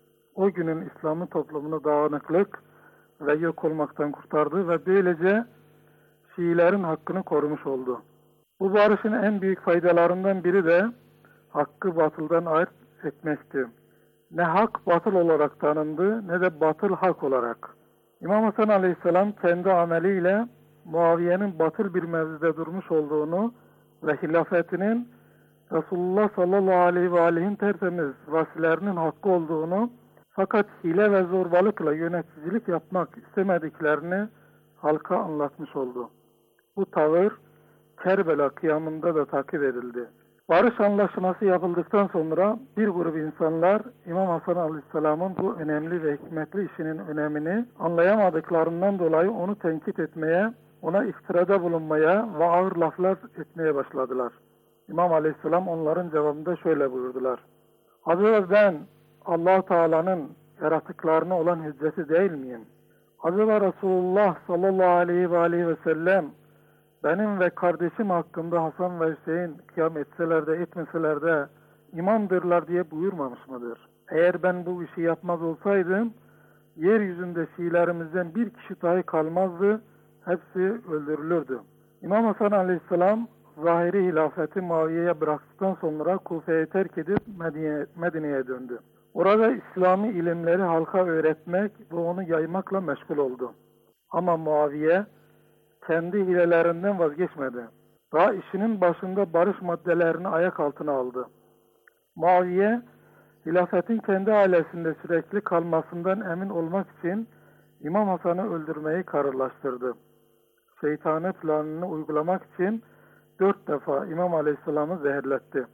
O günün İslam'ın toplumunu dağınıklık ve yok olmaktan kurtardı ve böylece Şiilerin hakkını korumuş oldu. Bu barışın en büyük faydalarından biri de hakkı batıldan ayırt etmekti. Ne hak batıl olarak tanındı ne de batıl hak olarak. İmam Hasan Aleyhisselam kendi ameliyle Muaviye'nin batıl bir mevzide durmuş olduğunu ve hilafetinin Resulullah sallallahu aleyhi ve aleyhin tertemiz vasilerinin hakkı olduğunu fakat hile ve zorbalıkla yöneticilik yapmak istemediklerini halka anlatmış oldu. Bu tavır Kerbela kıyamında da takip edildi. Barış anlaşması yapıldıktan sonra bir grup insanlar İmam Hasan Aleyhisselam'ın bu önemli ve hikmetli işinin önemini anlayamadıklarından dolayı onu tenkit etmeye, ona iftirada bulunmaya ve ağır laflar etmeye başladılar. İmam Aleyhisselam onların cevabında şöyle buyurdular. Acaba ben Allah-u Teala'nın yaratıklarına olan hücceti değil miyim? Acaba Resulullah sallallahu aleyhi ve aleyhi ve sellem benim ve kardeşim hakkında Hasan ve Hüseyin kıyam etseler de etmeseler de imamdırlar diye buyurmamış mıdır? Eğer ben bu işi yapmaz olsaydım yeryüzünde Şiilerimizden bir kişi dahi kalmazdı, hepsi öldürülürdü. İmam Hasan Aleyhisselam zahiri hilafeti Muaviye'ye bıraktıktan sonra Kufe'yi terk edip Medine'ye, Medine'ye döndü. Orada İslami ilimleri halka öğretmek ve onu yaymakla meşgul oldu. Ama Muaviye kendi hilelerinden vazgeçmedi. Daha işinin başında barış maddelerini ayak altına aldı. Muaviye, hilafetin kendi ailesinde sürekli kalmasından emin olmak için İmam Hasan'ı öldürmeyi kararlaştırdı. Şeytanı planını uygulamak için dört defa İmam Aleyhisselam'ı zehirletti.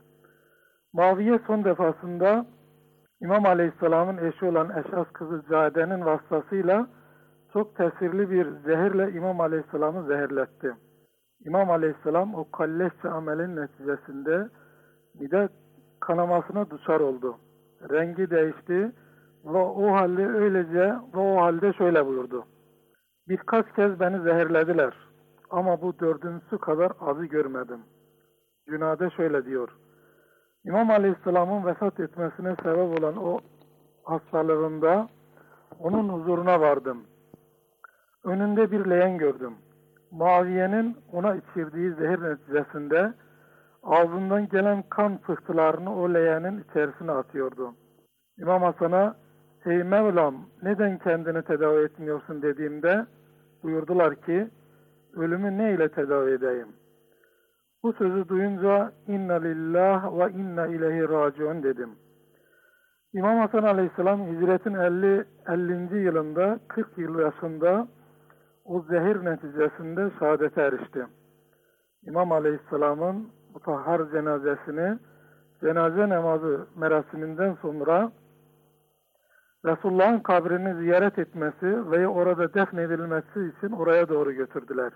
Muaviye son defasında İmam Aleyhisselam'ın eşi olan Eşas kızı Cade'nin vasıtasıyla çok tesirli bir zehirle İmam Aleyhisselam'ı zehirletti. İmam Aleyhisselam o kalleşçe amelin neticesinde mide kanamasına düşer oldu. Rengi değişti ve o halde öylece ve o halde şöyle buyurdu. Birkaç kez beni zehirlediler ama bu dördüncüsü kadar acı görmedim. Cünade şöyle diyor. İmam Aleyhisselam'ın vefat etmesine sebep olan o hastalığında onun huzuruna vardım. Önünde bir leğen gördüm. Muaviye'nin ona içirdiği zehir neticesinde ağzından gelen kan pıhtılarını o leğenin içerisine atıyordu. İmam Hasan'a ey Mevlam neden kendini tedavi etmiyorsun dediğimde buyurdular ki ölümü ne ile tedavi edeyim? Bu sözü duyunca inna lillah ve inna ileyhi raciun dedim. İmam Hasan Aleyhisselam hicretin elli, ellinci yılında kırk yıl yaşında o zehir neticesinde şehadete erişti. İmam Aleyhisselam'ın mutahhar cenazesini cenaze namazı merasiminden sonra Resulullah'ın kabrini ziyaret etmesi ve orada defnedilmesi için oraya doğru götürdüler.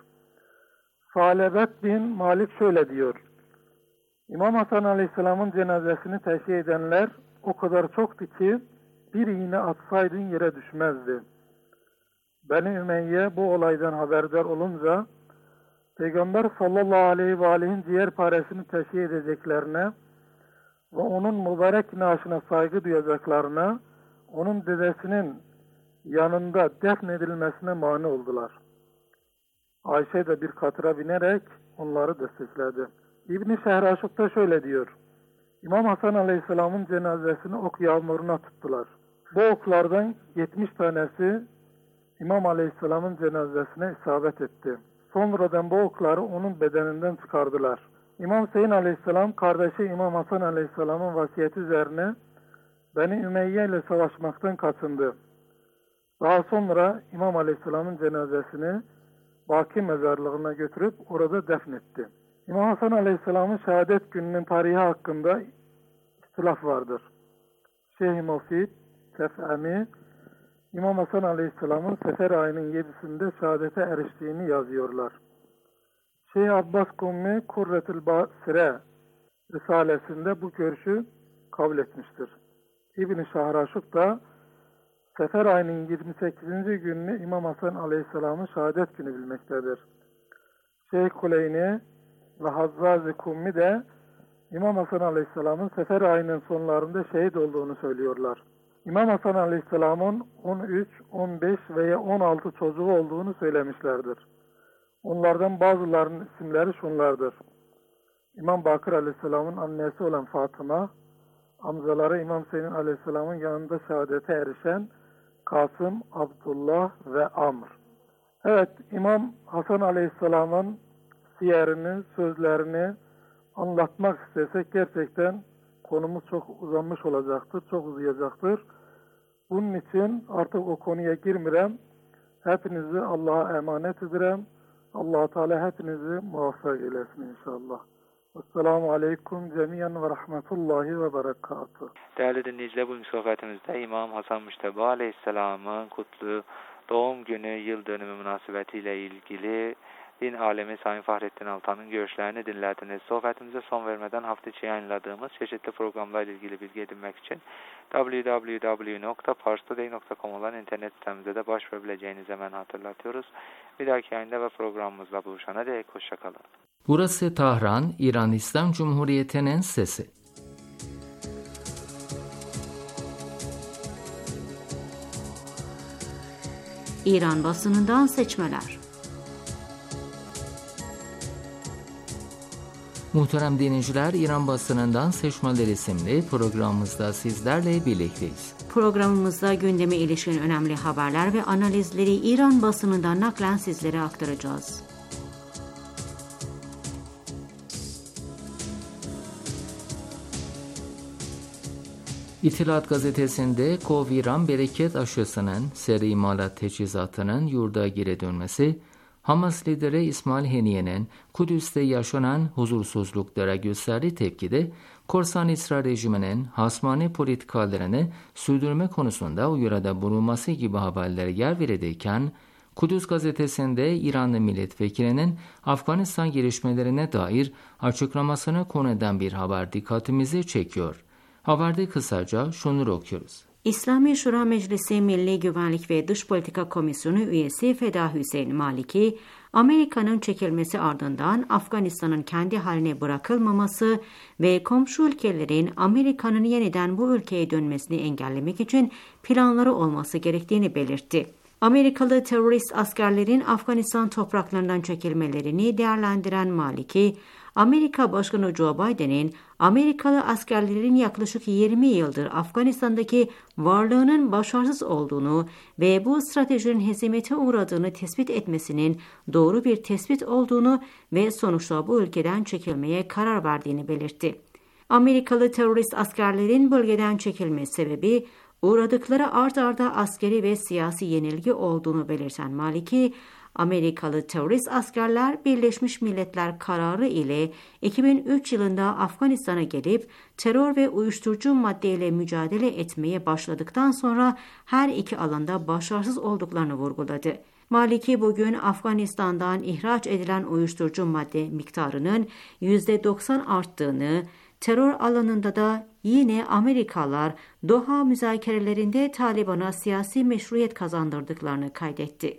Salebet bin Malik şöyle diyor. İmam Hasan Aleyhisselam'ın cenazesini teşhir edenler o kadar çoktu ki bir iğne atsaydın yere düşmezdi. Beni Ümeyye bu olaydan haberdar olunca Peygamber sallallahu aleyhi ve aleyhin ciğerparesini teşhir edeceklerine ve onun mübarek naaşına saygı duyacaklarına onun dedesinin yanında defnedilmesine mani oldular. Ayşe de bir katıra binerek onları destekledi. İbn-i Şehraşuk da şöyle diyor. İmam Hasan Aleyhisselam'ın cenazesini ok yağmuruna tuttular. Bu oklardan yetmiş tanesi İmam Aleyhisselam'ın cenazesine isabet etti. Sonradan bu okları onun bedeninden çıkardılar. İmam Hüseyin Aleyhisselam kardeşi İmam Hasan Aleyhisselam'ın vasiyeti üzerine Beni Ümeyye ile savaşmaktan kaçındı. Daha sonra İmam Aleyhisselam'ın cenazesini Baki mezarlığına götürüp orada defnetti. İmam Hasan Aleyhisselam'ın şehadet gününün tarihi hakkında ihtilaf vardır. Şeyh Mufid, Sef'emi, İmam Hasan Aleyhisselam'ın sefer ayının yedisinde şehadete eriştiğini yazıyorlar. Şeyh Abbas Kummi Kurretül Basire Risalesinde bu görüşü kabul etmiştir. İbn-i Şahraşuk da sefer ayının yirmi sekizinci gününü İmam Hasan Aleyhisselam'ın şehadet günü bilmektedir. Şeyh Kuleyni ve Hazzazi Kummi de İmam Hasan Aleyhisselam'ın sefer ayının sonlarında şehit olduğunu söylüyorlar. İmam Hasan Aleyhisselam'ın on üç, on beş veya on altı çocuğu olduğunu söylemişlerdir. Onlardan bazılarının isimleri şunlardır. İmam Bakır Aleyhisselam'ın annesi olan Fatıma, amcaları İmam Hüseyin Aleyhisselam'ın yanında şehadete erişen Kasım, Abdullah ve Amr. Evet, İmam Hasan Aleyhisselam'ın siyerini, sözlerini anlatmak istesek gerçekten konumuz çok uzanmış olacaktır, çok uzayacaktır. Bunun için artık o konuya girmirem. Hepinizi Allah'a emanet ederim. Allah-u Teala hepinizi muvaffak eylesin inşallah. Esselamu Aleyküm cemiyen ve rahmetullahi ve berekatuhu. Değerli dinleyiciler, bugün sohbetimizde İmam Hasan Müşteba Aleyhisselam'ın kutlu doğum günü yıl dönümü münasebetiyle ilgili din alemi Sayın Fahrettin Altan'ın görüşlerini dinlediniz. Sohbetimize son vermeden hafta içi yayınladığımız çeşitli programlarla ilgili bilgi edinmek için double-u double-u double-u nokta parstoday nokta com olan internet sitemize de başvurabileceğinizi hemen hatırlatıyoruz. Bir dahaki yayında ve programımızla buluşana dek hoşçakalın. Burası Tahran, İran İslam Cumhuriyeti'nin sesi. İran basınından seçmeler. Muhterem dinleyiciler, İran basınından seçmeler isimli programımızda sizlerle birlikteyiz. Programımızda gündeme ilişkin önemli haberler ve analizleri İran basınından naklen sizlere aktaracağız. İtilat gazetesinde Koviran bereket aşısının seri imalat teçhizatının yurda geri dönmesi, Hamas lideri İsmail Haniye'nin Kudüs'te yaşanan huzursuzluklara gösterdiği tepkide Korsan İsrail rejiminin hasmane politikalarını sürdürme konusunda uyarıda bulunması gibi haberlere yer verilirken, Kudüs gazetesinde İranlı milletvekilinin Afganistan gelişmelerine dair açıklamasını konu eden bir haber dikkatimizi çekiyor. Haberde kısaca şunları okuyoruz. İslami Şura Meclisi Milli Güvenlik ve Dış Politika Komisyonu üyesi Feda Hüseyin Maliki, Amerika'nın çekilmesi ardından Afganistan'ın kendi haline bırakılmaması ve komşu ülkelerin Amerika'nın yeniden bu ülkeye dönmesini engellemek için planları olması gerektiğini belirtti. Amerikalı terörist askerlerin Afganistan topraklarından çekilmelerini değerlendiren Maliki, Amerika Başkanı Joe Biden'in Amerikalı askerlerin yaklaşık yirmi yıldır Afganistan'daki varlığının başarısız olduğunu ve bu stratejinin hezimete uğradığını tespit etmesinin doğru bir tespit olduğunu ve sonuçta bu ülkeden çekilmeye karar verdiğini belirtti. Amerikalı terörist askerlerin bölgeden çekilme sebebi uğradıkları art arda askeri ve siyasi yenilgi olduğunu belirten Maliki, Amerikalı terörist askerler Birleşmiş Milletler kararı ile iki bin üç yılında Afganistan'a gelip terör ve uyuşturucu maddeyle mücadele etmeye başladıktan sonra her iki alanda başarısız olduklarını vurguladı. Maliki bugün Afganistan'dan ihraç edilen uyuşturucu madde miktarının yüzde doksan arttığını, terör alanında da yine Amerikalılar Doha müzakerelerinde Taliban'a siyasi meşruiyet kazandırdıklarını kaydetti.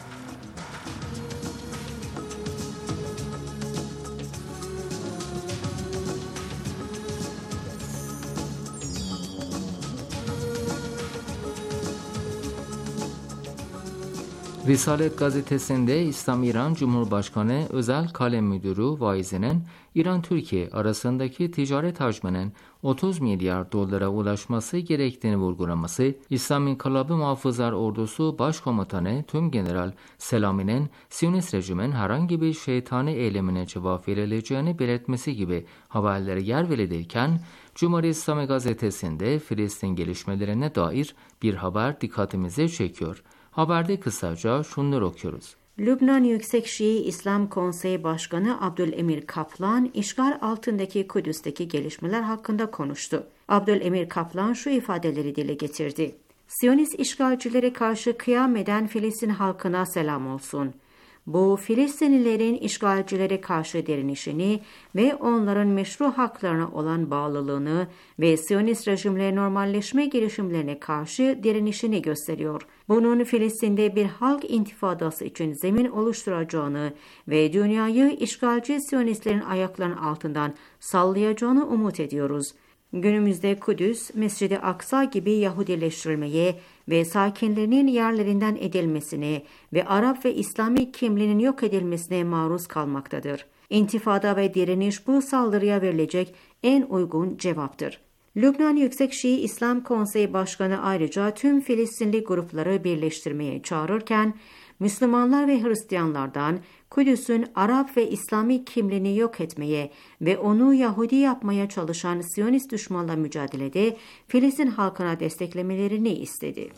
Risalet gazetesinde İslam-İran Cumhurbaşkanı Özel Kalem Müdürü Vaizi'nin İran-Türkiye arasındaki ticaret hacminin otuz milyar dolara ulaşması gerektiğini vurgulaması, İslam İnkılabı Muhafızlar Ordusu Başkomutanı Tümgeneral Selami'nin Siyonist rejimin herhangi bir şeytani eylemine cevap verileceğini belirtmesi gibi haberlere yer verilirken, Cumhuriyet İslami gazetesinde Filistin gelişmelerine dair bir haber dikkatimizi çekiyor. Haberde kısaca şunları okuyoruz. Lübnan Yüksek Şii İslam Konseyi Başkanı Abdülemir Kaplan, işgal altındaki Kudüs'teki gelişmeler hakkında konuştu. Abdülemir Kaplan şu ifadeleri dile getirdi. Siyonist işgalcilere karşı kıyam eden Filistin halkına selam olsun. Bu, Filistinlilerin işgalcilere karşı direnişini ve onların meşru haklarına olan bağlılığını ve Siyonist rejimle normalleşme girişimlerine karşı direnişini gösteriyor. Bunun Filistin'de bir halk intifadası için zemin oluşturacağını ve dünyayı işgalci Siyonistlerin ayaklarının altından sallayacağını umut ediyoruz. Günümüzde Kudüs, Mescid-i Aksa gibi Yahudileştirilmeye ve sakinlerinin yerlerinden edilmesine ve Arap ve İslami kimliğinin yok edilmesine maruz kalmaktadır. İntifada ve direniş bu saldırıya verilecek en uygun cevaptır. Lübnan Yüksek Şii İslam Konseyi Başkanı ayrıca tüm Filistinli grupları birleştirmeye çağırırken, Müslümanlar ve Hristiyanlardan Kudüs'ün Arap ve İslami kimliğini yok etmeye ve onu Yahudi yapmaya çalışan Siyonist düşmanla mücadelede Filistin halkına desteklemelerini istedi.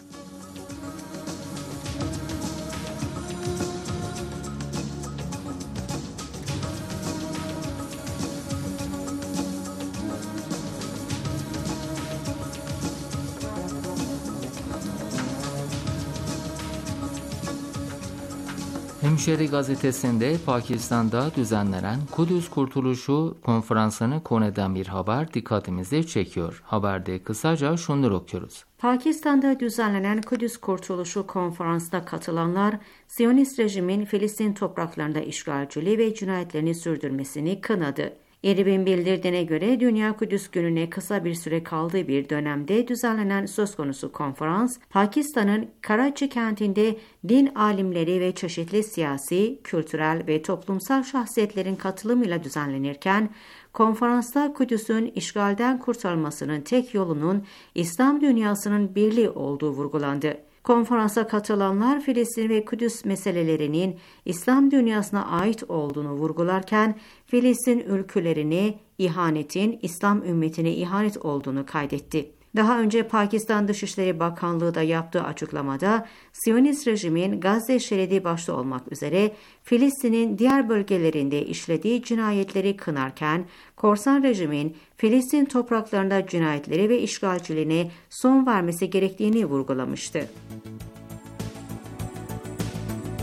Hemşeri gazetesinde Pakistan'da düzenlenen Kudüs Kurtuluşu konferansını konu eden bir haber dikkatimizi çekiyor. Haberde kısaca şunları okuyoruz. Pakistan'da düzenlenen Kudüs Kurtuluşu konferansına katılanlar, Siyonist rejimin Filistin topraklarında işgalciliği ve cinayetlerini sürdürmesini kınadı. Eribin bildirdiğine göre Dünya Kudüs Günü'ne kısa bir süre kaldığı bir dönemde düzenlenen söz konusu konferans, Pakistan'ın Karachi kentinde din alimleri ve çeşitli siyasi, kültürel ve toplumsal şahsiyetlerin katılımıyla düzenlenirken, konferansta Kudüs'ün işgalden kurtarılmasının tek yolunun İslam dünyasının birliği olduğu vurgulandı. Konferansa katılanlar Filistin ve Kudüs meselelerinin İslam dünyasına ait olduğunu vurgularken Filistin ülkülerine ihanetin İslam ümmetine ihanet olduğunu kaydetti. Daha önce Pakistan Dışişleri Bakanlığı da yaptığı açıklamada Siyonist rejimin Gazze şeridi başta olmak üzere Filistin'in diğer bölgelerinde işlediği cinayetleri kınarken korsan rejimin Filistin topraklarında cinayetleri ve işgalciliğine son vermesi gerektiğini vurgulamıştı.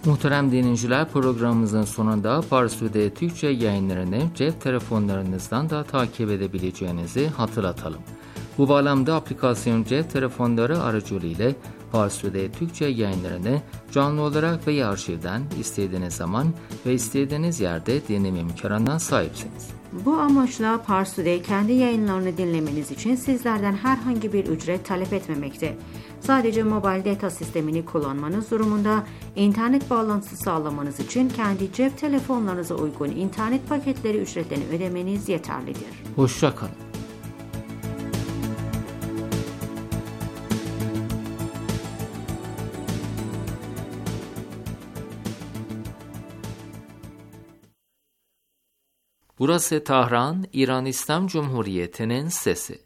Muhterem dinleyiciler, programımızın sonunda Parsu'da Türkçe yayınlarını cep telefonlarınızdan da takip edebileceğinizi hatırlatalım. Bu bağlamda aplikasyon cep telefonları aracılığıyla Parsu'da Türkçe yayınlarını canlı olarak veya arşivden istediğiniz zaman ve istediğiniz yerde dinleme imkanına sahipsiniz. Bu amaçla Parsu'da kendi yayınlarını dinlemeniz için sizlerden herhangi bir ücret talep etmemekte. Sadece mobil data sistemini kullanmanız durumunda internet bağlantısı sağlamanız için kendi cep telefonlarınıza uygun internet paketleri ücretlerini ödemeniz yeterlidir. Hoşça kalın. Burası Tahran, İran İslam Cumhuriyeti'nin sesi.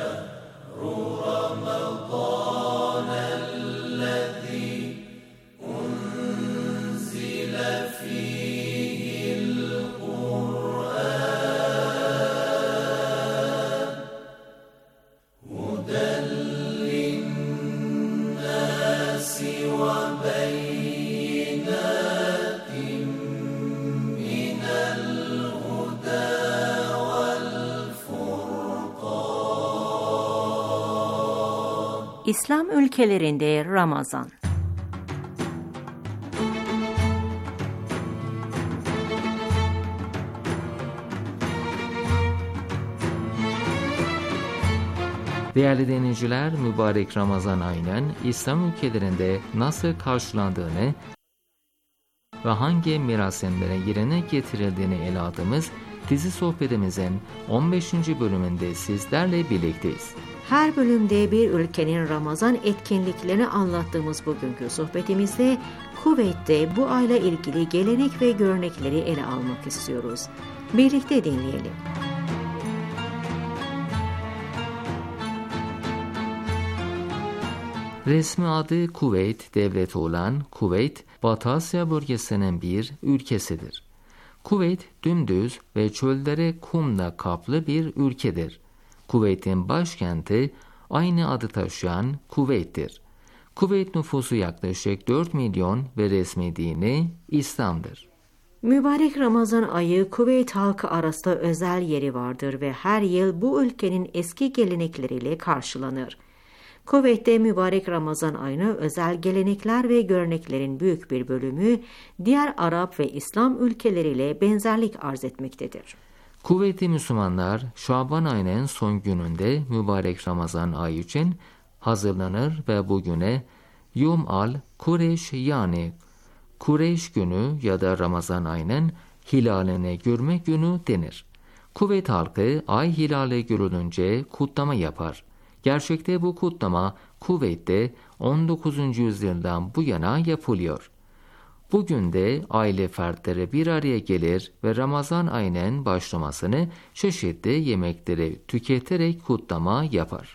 İslam ülkelerinde Ramazan. Değerli dinleyiciler, mübarek Ramazan ayının İslam ülkelerinde nasıl karşılandığını ve hangi merasimlerin yerine getirildiğini ele aldığımız dizi sohbetimizin on beşinci bölümünde sizlerle birlikteyiz. Her bölümde bir ülkenin Ramazan etkinliklerini anlattığımız bugünkü sohbetimizde Kuveyt'te bu ayla ilgili gelenek ve görenekleri ele almak istiyoruz. Birlikte dinleyelim. Resmi adı Kuveyt Devleti olan Kuveyt, Batı Asya bölgesinin bir ülkesidir. Kuveyt, dümdüz ve çöllere kumla kaplı bir ülkedir. Kuveyt'in başkenti aynı adı taşıyan Kuveyt'tir. Kuveyt nüfusu yaklaşık dört milyon ve resmi dini İslam'dır. Mübarek Ramazan ayı Kuveyt halkı arasında özel yeri vardır ve her yıl bu ülkenin eski gelenekleriyle karşılanır. Kuveyt'te mübarek Ramazan ayını özel gelenekler ve göreneklerin büyük bir bölümü diğer Arap ve İslam ülkeleriyle benzerlik arz etmektedir. Kuveytli Müslümanlar Şaban ayının son gününde mübarek Ramazan ayı için hazırlanır ve bugüne Yom al Kureyş yani Kureyş günü ya da Ramazan ayının hilalini görme günü denir. Kuveyt halkı ay hilali görülünce kutlama yapar. Gerçekte bu kutlama Kuveyt'te on dokuzuncu yüzyıldan bu yana yapılıyor. Bugün de aile fertleri bir araya gelir ve Ramazan ayının başlamasını çeşitli yemekleri tüketerek kutlama yapar.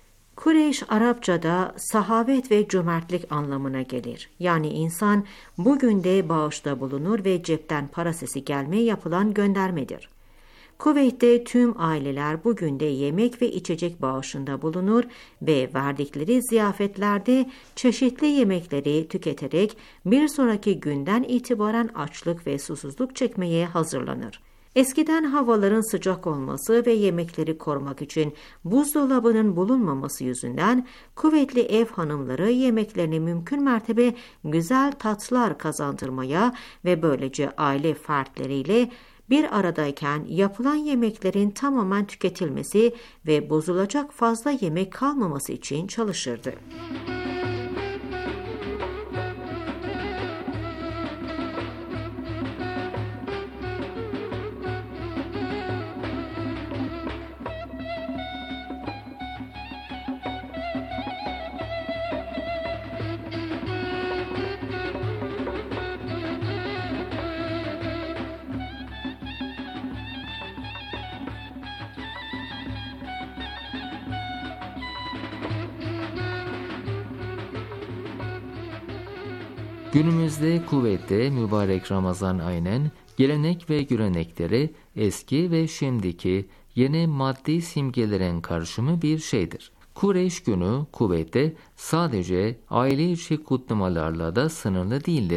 Kureyş Arapçada sahavet ve cömertlik anlamına gelir. Yani insan bugün de bağışta bulunur ve cepten para sesi gelmeye yapılan göndermedir. Kuveyt'te tüm aileler bugün de yemek ve içecek bağışında bulunur ve verdikleri ziyafetlerde çeşitli yemekleri tüketerek bir sonraki günden itibaren açlık ve susuzluk çekmeye hazırlanır. Eskiden havaların sıcak olması ve yemekleri korumak için buzdolabının bulunmaması yüzünden Kuveytli ev hanımları yemeklerini mümkün mertebe güzel tatlar kazandırmaya ve böylece aile fertleriyle bir aradayken yapılan yemeklerin tamamen tüketilmesi ve bozulacak fazla yemek kalmaması için çalışırdı. Günümüzde Kuveyt'te mübarek Ramazan ayının gelenek ve görenekleri eski ve şimdiki yeni maddi simgelerin karışımı bir şeydir. Kureyş günü Kuveyt'te sadece aile içi kutlamalarla da sınırlı değildir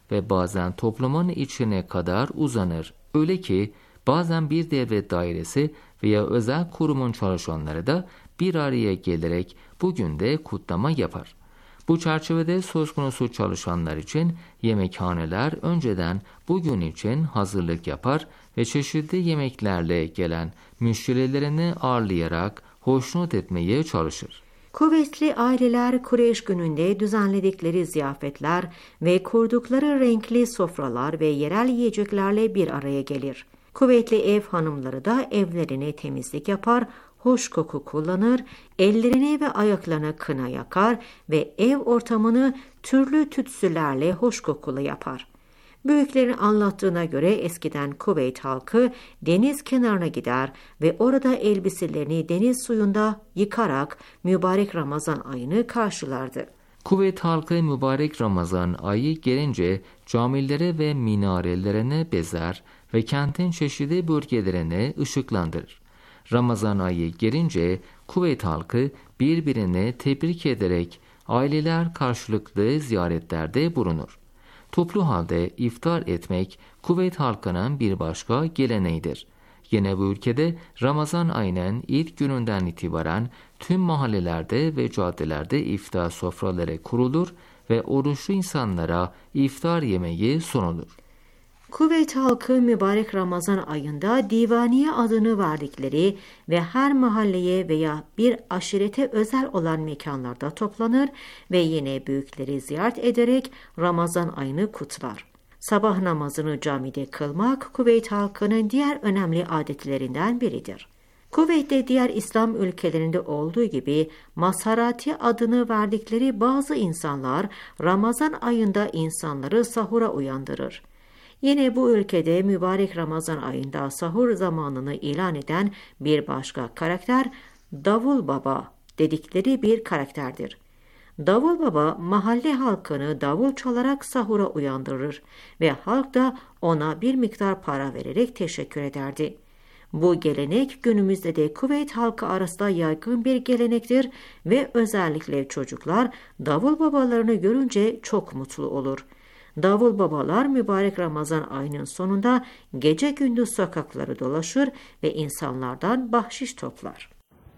ve bazen toplumun içine kadar uzanır. Öyle ki bazen bir devlet dairesi veya özel kurumun çalışanları da bir araya gelerek bugün de kutlama yapar. Bu çerçevede söz konusu çalışanlar için yemekhaneler önceden bugün için hazırlık yapar ve çeşitli yemeklerle gelen müşterilerini ağırlayarak hoşnut etmeye çalışır. Kuvvetli aileler Kureyş gününde düzenledikleri ziyafetler ve kurdukları renkli sofralar ve yerel yiyeceklerle bir araya gelir. Kuvvetli ev hanımları da evlerine temizlik yapar, hoş koku kullanır, ellerine ve ayaklarına kına yakar ve ev ortamını türlü tütsülerle hoş kokulu yapar. Büyüklerin anlattığına göre eskiden Kuveyt halkı deniz kenarına gider ve orada elbiselerini deniz suyunda yıkarak mübarek Ramazan ayını karşılardı. Kuveyt halkı mübarek Ramazan ayı gelince camilere ve minarelerine bezer ve kentin çeşitli bölgelerine ışıklandırır. Ramazan ayı gelince Kuveyt halkı birbirini tebrik ederek aileler karşılıklı ziyaretlerde bulunur. Toplu halde iftar etmek Kuveyt halkının bir başka geleneğidir. Yine bu ülkede Ramazan ayının ilk gününden itibaren tüm mahallelerde ve caddelerde iftar sofraları kurulur ve oruçlu insanlara iftar yemeği sunulur. Kuveyt halkı mübarek Ramazan ayında divaniye adını verdikleri ve her mahalleye veya bir aşirete özel olan mekanlarda toplanır ve yine büyükleri ziyaret ederek Ramazan ayını kutlar. Sabah namazını camide kılmak Kuveyt halkının diğer önemli adetlerinden biridir. Kuveyt'te diğer İslam ülkelerinde olduğu gibi Masharati adını verdikleri bazı insanlar Ramazan ayında insanları sahura uyandırır. Yine bu ülkede mübarek Ramazan ayında sahur zamanını ilan eden bir başka karakter Davul Baba dedikleri bir karakterdir. Davul Baba mahalle halkını davul çalarak sahura uyandırır ve halk da ona bir miktar para vererek teşekkür ederdi. Bu gelenek günümüzde de Kuveyt halkı arasında yaygın bir gelenektir ve özellikle çocuklar davul babalarını görünce çok mutlu olur. Davul babalar mübarek Ramazan ayının sonunda gece gündüz sokakları dolaşır ve insanlardan bahşiş toplar.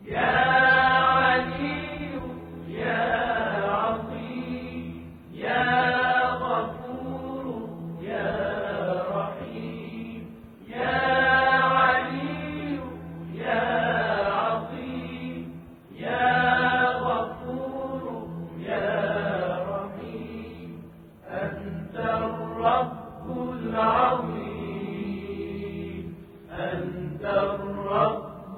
Ya Ali, ya Azim, ya Gafur, ya Rahim, ya Ali, ya Azim, ya Gafur, ya الرب العظيم أنت الرب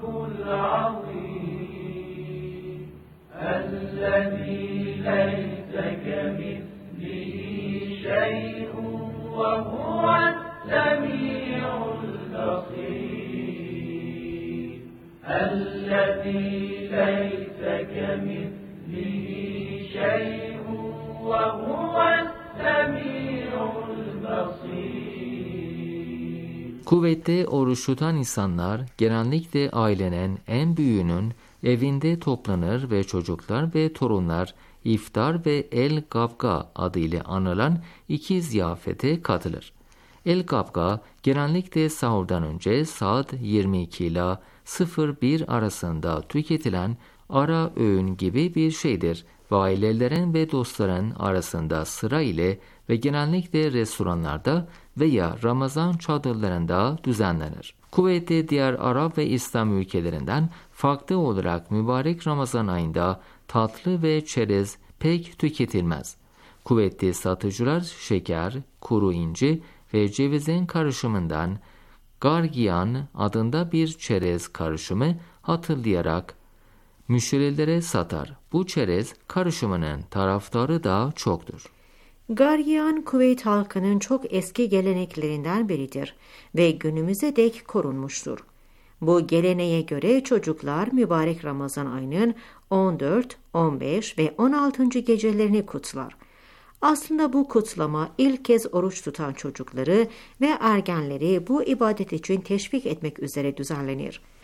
العظيم الذي ليس كمثله شيء وهو السميع البصير الذي ليس كمثله شيء وهو Kuveyt'te oruç tutan insanlar genellikle ailenin en büyüğünün evinde toplanır ve çocuklar ve torunlar iftar ve el gabga adıyla anılan iki ziyafete katılır. El gabga genellikle sahurdan önce saat yirmi iki ile sıfır bir arasında tüketilen ara öğün gibi bir şeydir ve ailelerin ve dostların arasında sıra ile ve genellikle restoranlarda veya Ramazan çadırlarında düzenlenir. Kuveyt'te diğer Arap ve İslam ülkelerinden farklı olarak mübarek Ramazan ayında tatlı ve çerez pek tüketilmez. Kuveyt'te satıcılar şeker, kuru inci ve cevizin karışımından gargiyan adında bir çerez karışımı hatırlayarak müşterilere satar. Bu çerez karışımının taraftarı da çoktur. Gargiyan, Kuveyt halkının çok eski geleneklerinden biridir ve günümüze dek korunmuştur. Bu geleneğe göre çocuklar mübarek Ramazan ayının on dört, on beş ve on altıncı gecelerini kutlar. Aslında bu kutlama ilk kez oruç tutan çocukları ve ergenleri bu ibadet için teşvik etmek üzere düzenlenir.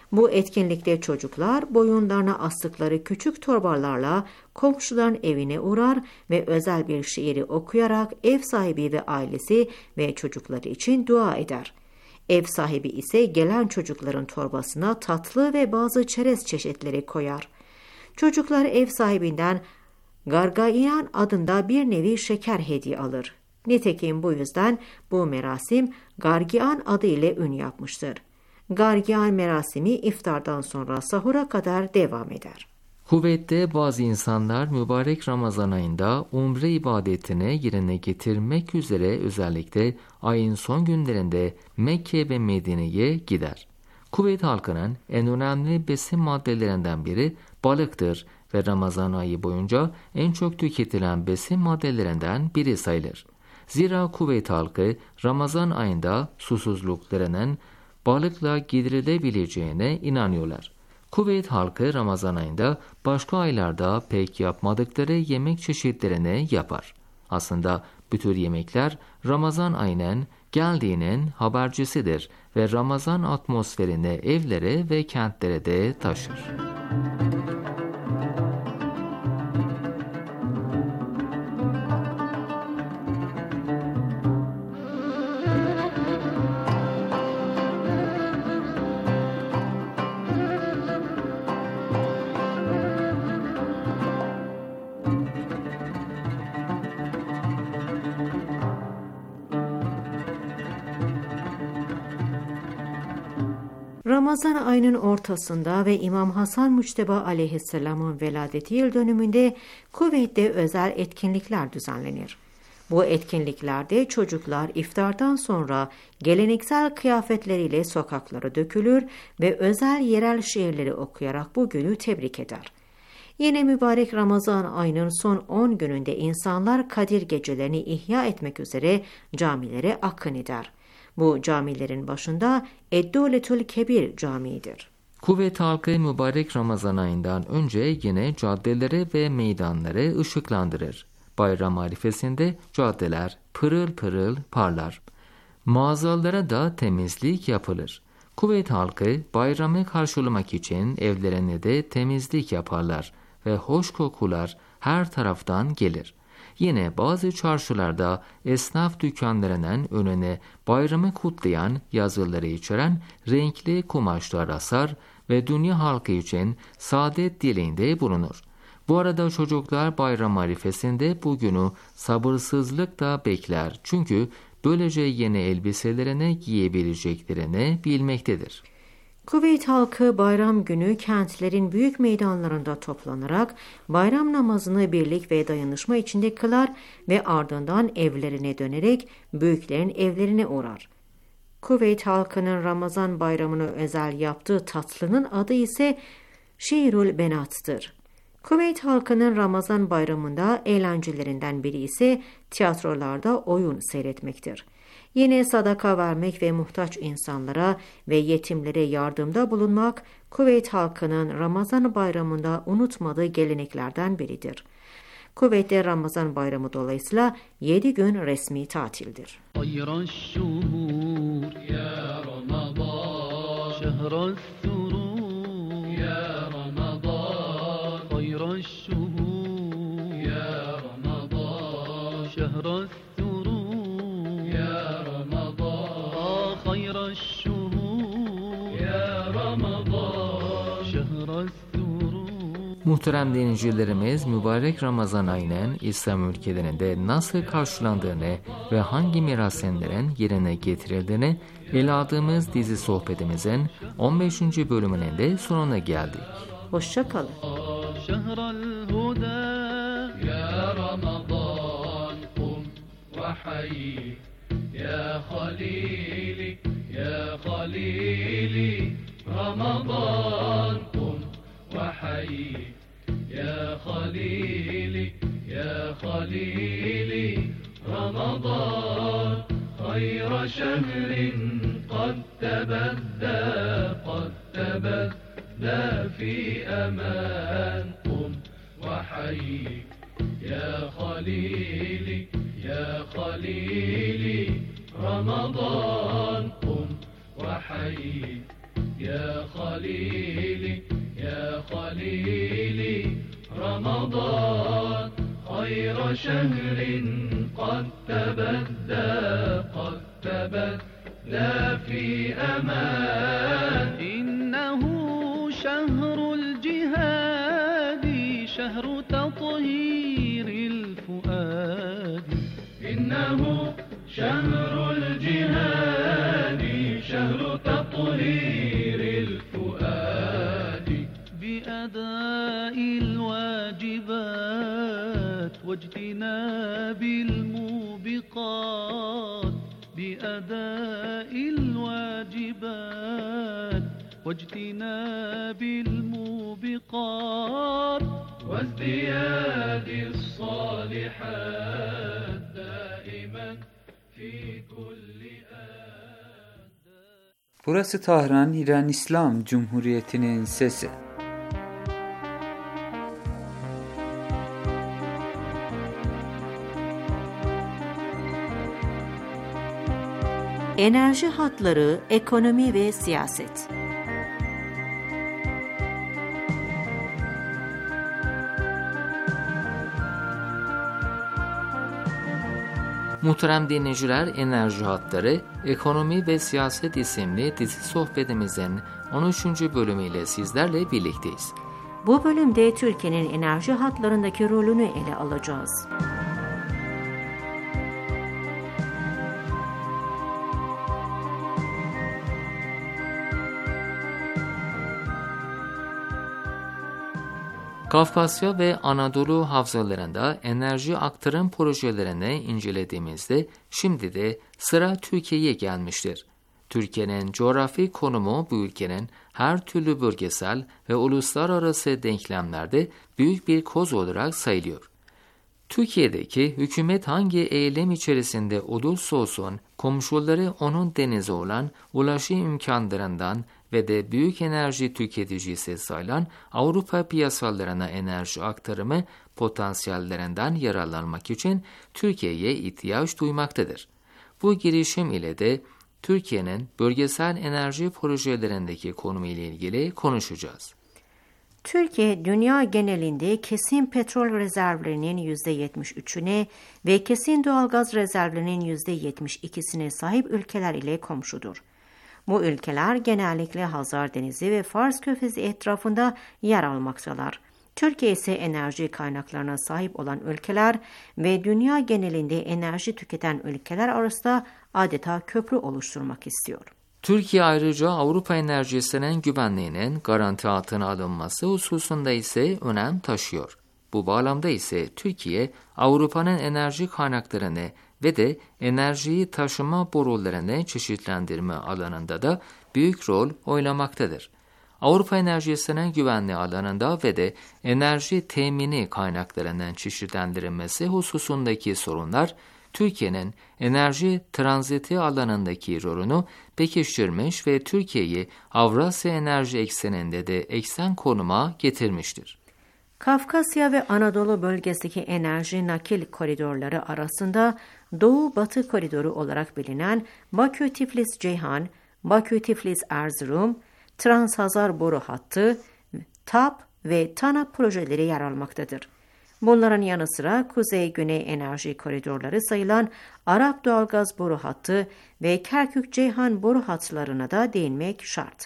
Bu etkinlikte çocuklar boyunlarına astıkları küçük torbalarla komşuların evine uğrar ve özel bir şiiri okuyarak ev sahibi ve ailesi ve çocukları için dua eder. Ev sahibi ise gelen çocukların torbasına tatlı ve bazı çerez çeşitleri koyar. Çocuklar ev sahibinden gargayan adında bir nevi şeker hediye alır. Nitekim bu yüzden bu merasim gargian adı ile ün yapmıştır. Gargian merasimi iftardan sonra sahura kadar devam eder. Kuveyt'te bazı insanlar mübarek Ramazan ayında umre ibadetini yerine getirmek üzere özellikle ayın son günlerinde Mekke ve Medine'ye gider. Kuveyt halkının en önemli besin maddelerinden biri balıktır ve Ramazan ayı boyunca en çok tüketilen besin maddelerinden biri sayılır. Zira Kuveyt halkı Ramazan ayında susuzluklarının balıkla giderilebileceğine inanıyorlar. Kuveyt halkı Ramazan ayında başka aylarda pek yapmadıkları yemek çeşitlerini yapar. Aslında bu tür yemekler Ramazan ayının geldiğinin habercisidir ve Ramazan atmosferini evlere ve kentlere de taşır. Ramazan ayının ortasında ve İmam Hasan Müçteba aleyhisselamın veladeti yıl dönümünde Kuveyt'te özel etkinlikler düzenlenir. Bu etkinliklerde çocuklar iftardan sonra geleneksel kıyafetleriyle sokaklara dökülür ve özel yerel şiirleri okuyarak bu günü tebrik eder. Yine mübarek Ramazan ayının son on gününde insanlar Kadir gecelerini ihya etmek üzere camilere akın eder. Bu camilerin başında Eddûletül Kebir Camii'dir. Kuveyt halkı mübarek Ramazan ayından önce yine caddeleri ve meydanları ışıklandırır. Bayram arifesinde caddeler pırıl pırıl parlar. Mağazalara da temizlik yapılır. Kuveyt halkı bayramı karşılamak için evlerine de temizlik yaparlar ve hoş kokular her taraftan gelir. Yine bazı çarşılarda esnaf dükkanlarının önüne bayramı kutlayan yazıları içeren renkli kumaşlar asar ve dünya halkı için saadet dileğinde bulunur. Bu arada çocuklar bayram arifesinde bu günü sabırsızlıkla bekler çünkü böylece yeni elbiselerini giyebileceklerini bilmektedir. Kuveyt halkı bayram günü kentlerin büyük meydanlarında toplanarak bayram namazını birlik ve dayanışma içinde kılar ve ardından evlerine dönerek büyüklerin evlerine uğrar. Kuveyt halkının Ramazan bayramını özel yaptığı tatlının adı ise Şiirul Benat'tır. Kuveyt halkının Ramazan bayramında eğlencelerinden biri ise tiyatrolarda oyun seyretmektir. Yine sadaka vermek ve muhtaç insanlara ve yetimlere yardımda bulunmak Kuveyt halkının Ramazan bayramında unutmadığı geleneklerden biridir. Kuveyt'te Ramazan bayramı dolayısıyla yedi gün resmi tatildir. Muhterem dinleyicilerimiz, mübarek Ramazan ayının İslam ülkelerinde nasıl karşılandığını ve hangi merasimlerin yerine getirildiğini ele aldığımız dizi sohbetimizin on beşinci bölümünün de sonuna geldik. Hoşça kalın. يا خليلي يا خليلي رمضان خير شهر قد تبدى قد تبدى في أمان قم وحي يا خليلي يا خليلي رمضان قم وحي يا خليلي يا خليلي رمضان خير شهر قد تبدى قد تبدى في أمان إنه شهر الجهاد شهر تطهير الفؤاد إنه شهر الجهاد شهر تطهير الفؤاد بأداء الواجبات واجتناب الموبقات بأداء الواجبات واجتناب الموبقات وازدياد الصالحات دائما في كل آن. Burası Tahran, İran İslam Cumhuriyeti'nin sesi. Enerji hatları, ekonomi ve siyaset. Muhterem dinleyiciler, enerji hatları, ekonomi ve siyaset isimli dizi sohbetimizin on üçüncü bölümüyle sizlerle birlikteyiz. Bu bölümde Türkiye'nin enerji hatlarındaki rolünü ele alacağız. Kafkasya ve Anadolu havzalarında enerji aktarım projelerini incelediğimizde şimdi de sıra Türkiye'ye gelmiştir. Türkiye'nin coğrafi konumu bu ülkenin her türlü bölgesel ve uluslararası denklemlerde büyük bir koz olarak sayılıyor. Türkiye'deki hükümet hangi eylem içerisinde olursa olsun komşuları onun denize olan ulaşım imkanlarından ve de büyük enerji tüketicisi sayılan Avrupa piyasalarına enerji aktarımı potansiyellerinden yararlanmak için Türkiye'ye ihtiyaç duymaktadır. Bu girişim ile de Türkiye'nin bölgesel enerji projelerindeki konumu ile ilgili konuşacağız. Türkiye, dünya genelinde kesin petrol rezervlerinin yüzde yetmiş üçüne ve kesin doğalgaz rezervlerinin yüzde yetmiş ikisine sahip ülkeler ile komşudur. Bu ülkeler genellikle Hazar Denizi ve Fars Körfezi etrafında yer almaktalar. Türkiye ise enerji kaynaklarına sahip olan ülkeler ve dünya genelinde enerji tüketen ülkeler arasında adeta köprü oluşturmak istiyor. Türkiye ayrıca Avrupa enerjisinin güvenliğinin garanti altına alınması hususunda ise önem taşıyor. Bu bağlamda ise Türkiye, Avrupa'nın enerji kaynaklarını ve de enerjiyi taşıma borularını çeşitlendirme alanında da büyük rol oynamaktadır. Avrupa enerjisinin güvenliği alanında ve de enerji temini kaynaklarının çeşitlendirilmesi hususundaki sorunlar, Türkiye'nin enerji tranziti alanındaki rolünü pekiştirmiş ve Türkiye'yi Avrasya enerji ekseninde de eksen konuma getirmiştir. Kafkasya ve Anadolu bölgesindeki enerji nakil koridorları arasında Doğu-Batı koridoru olarak bilinen Bakü-Tiflis-Ceyhan, Bakü-Tiflis-Erzurum, Trans-Hazar boru hattı, TAP ve TANAP projeleri yer almaktadır. Bunların yanı sıra Kuzey-Güney enerji koridorları sayılan Arap doğalgaz boru hattı ve Kerkük-Ceyhan boru hatlarına da değinmek şart.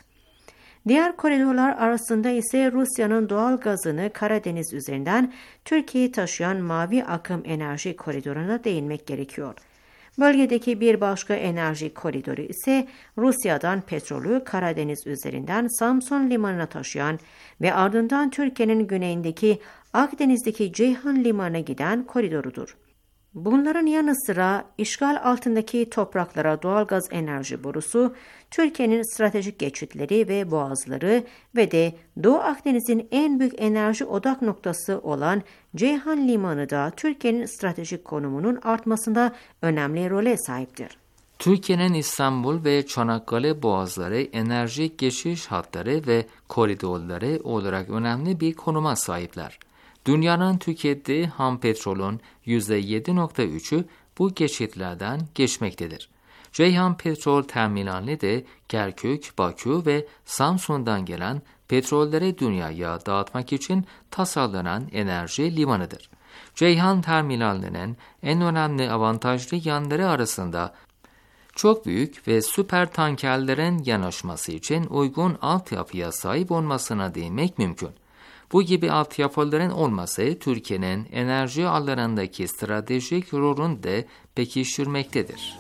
Diğer koridorlar arasında ise Rusya'nın doğal gazını Karadeniz üzerinden Türkiye'ye taşıyan Mavi Akım Enerji Koridoru'na değinmek gerekiyor. Bölgedeki bir başka enerji koridoru ise Rusya'dan petrolü Karadeniz üzerinden Samsun Limanı'na taşıyan ve ardından Türkiye'nin güneyindeki Akdeniz'deki Ceyhan Limanı'na giden koridorudur. Bunların yanı sıra işgal altındaki topraklara doğalgaz enerji borusu, Türkiye'nin stratejik geçitleri ve boğazları ve de Doğu Akdeniz'in en büyük enerji odak noktası olan Ceyhan Limanı da Türkiye'nin stratejik konumunun artmasında önemli role sahiptir. Türkiye'nin İstanbul ve Çanakkale boğazları enerji geçiş hatları ve koridorları olarak önemli bir konuma sahipler. Dünyanın tükettiği ham petrolün yüzde yedi virgül üçü bu geçitlerden geçmektedir. Ceyhan Petrol Terminali de Kerkük, Bakü ve Samsun'dan gelen petrolleri dünyaya dağıtmak için tasarlanan enerji limanıdır. Ceyhan Terminali'nin en önemli avantajlı yanları arasında çok büyük ve süper tankerlerin yanaşması için uygun altyapıya sahip olmasına değinmek mümkün. Bu gibi altyapıların olması Türkiye'nin enerji alanındaki stratejik rolünü de pekiştirmektedir.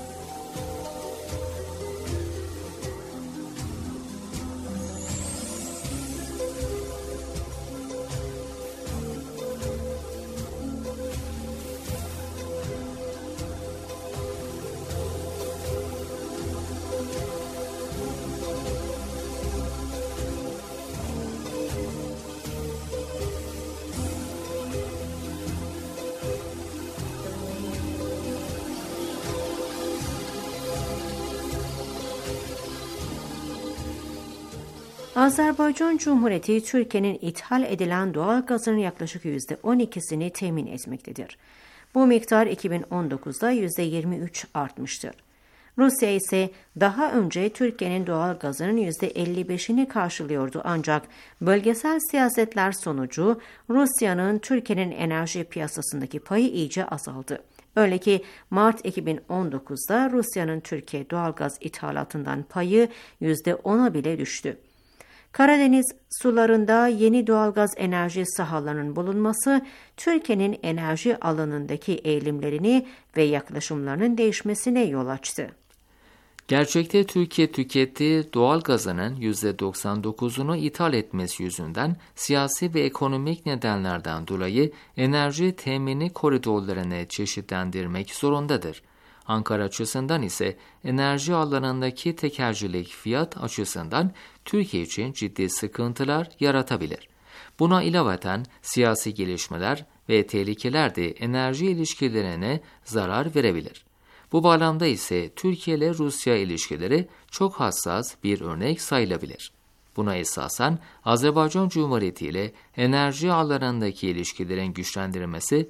Azerbaycan Cumhuriyeti, Türkiye'nin ithal edilen doğal gazının yaklaşık yüzde on ikisini temin etmektedir. Bu miktar iki bin on dokuzda yüzde yirmi üç artmıştır. Rusya ise daha önce Türkiye'nin doğal gazının yüzde elli beşini karşılıyordu, ancak bölgesel siyasetler sonucu Rusya'nın Türkiye'nin enerji piyasasındaki payı iyice azaldı. Öyle ki Mart iki bin on dokuzda Rusya'nın Türkiye doğalgaz ithalatından payı yüzde ona bile düştü. Karadeniz sularında yeni doğalgaz enerji sahalarının bulunması, Türkiye'nin enerji alanındaki eğilimlerini ve yaklaşımlarının değişmesine yol açtı. Gerçekte Türkiye tükettiği doğal gazının yüzde doksan dokuzunu ithal etmesi yüzünden siyasi ve ekonomik nedenlerden dolayı enerji temini koridorlarını çeşitlendirmek zorundadır. Ankara açısından ise enerji alanındaki tekercilik fiyat açısından Türkiye için ciddi sıkıntılar yaratabilir. Buna ilaveten siyasi gelişmeler ve tehlikeler de enerji ilişkilerine zarar verebilir. Bu bağlamda ise Türkiye ile Rusya ilişkileri çok hassas bir örnek sayılabilir. Buna esasen Azerbaycan Cumhuriyeti ile enerji alanındaki ilişkilerin güçlendirilmesi,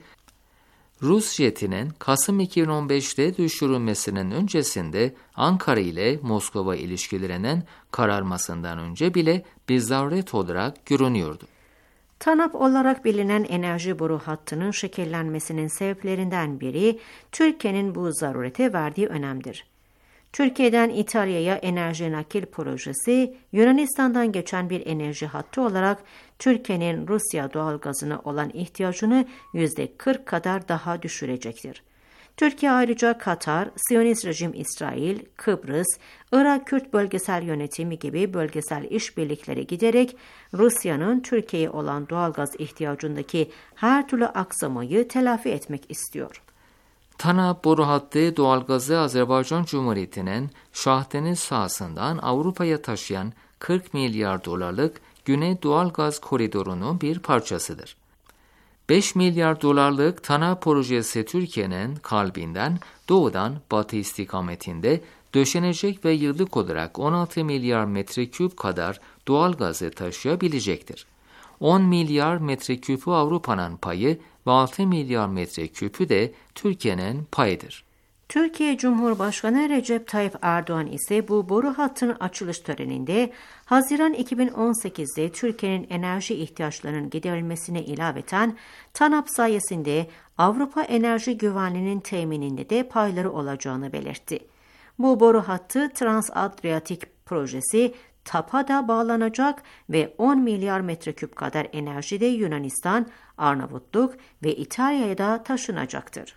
Rus jetinin Kasım iki bin on beşte düşürülmesinin öncesinde Ankara ile Moskova ilişkilerinin kararmasından önce bile bir zaruret olarak görünüyordu. TANAP olarak bilinen enerji boru hattının şekillenmesinin sebeplerinden biri Türkiye'nin bu zarurete verdiği önemdir. Türkiye'den İtalya'ya enerji nakil projesi, Yunanistan'dan geçen bir enerji hattı olarak Türkiye'nin Rusya doğalgazına olan ihtiyacını yüzde kırk kadar daha düşürecektir. Türkiye ayrıca Katar, Siyonist rejim İsrail, Kıbrıs, Irak Kürt bölgesel yönetimi gibi bölgesel işbirlikleri giderek Rusya'nın Türkiye'ye olan doğalgaz ihtiyacındaki her türlü aksamayı telafi etmek istiyor. TANAP boru hattı doğalgazı Azerbaycan Cumhuriyeti'nin Şahdeniz sahasından Avrupa'ya taşıyan kırk milyar dolarlık Güney Doğalgaz Koridoru'nun bir parçasıdır. beş milyar dolarlık TANAP projesi Türkiye'nin kalbinden doğudan batı istikametinde döşenecek ve yıllık olarak on altı milyar metreküp kadar doğalgazı taşıyabilecektir. on milyar metreküpü Avrupa'nın payı ve altı milyar metreküpü de Türkiye'nin payıdır. Türkiye Cumhurbaşkanı Recep Tayyip Erdoğan ise bu boru hattının açılış töreninde Haziran iki bin on sekizde Türkiye'nin enerji ihtiyaçlarının giderilmesine ilaveten TANAP sayesinde Avrupa enerji güvenliğinin temininde de payları olacağını belirtti. Bu boru hattı Trans-Adriatik projesi TAP'a da bağlanacak ve on milyar metreküp kadar enerji de Yunanistan, Arnavutluk ve İtalya'ya da taşınacaktır.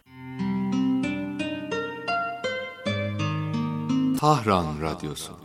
Tahran Radyosu.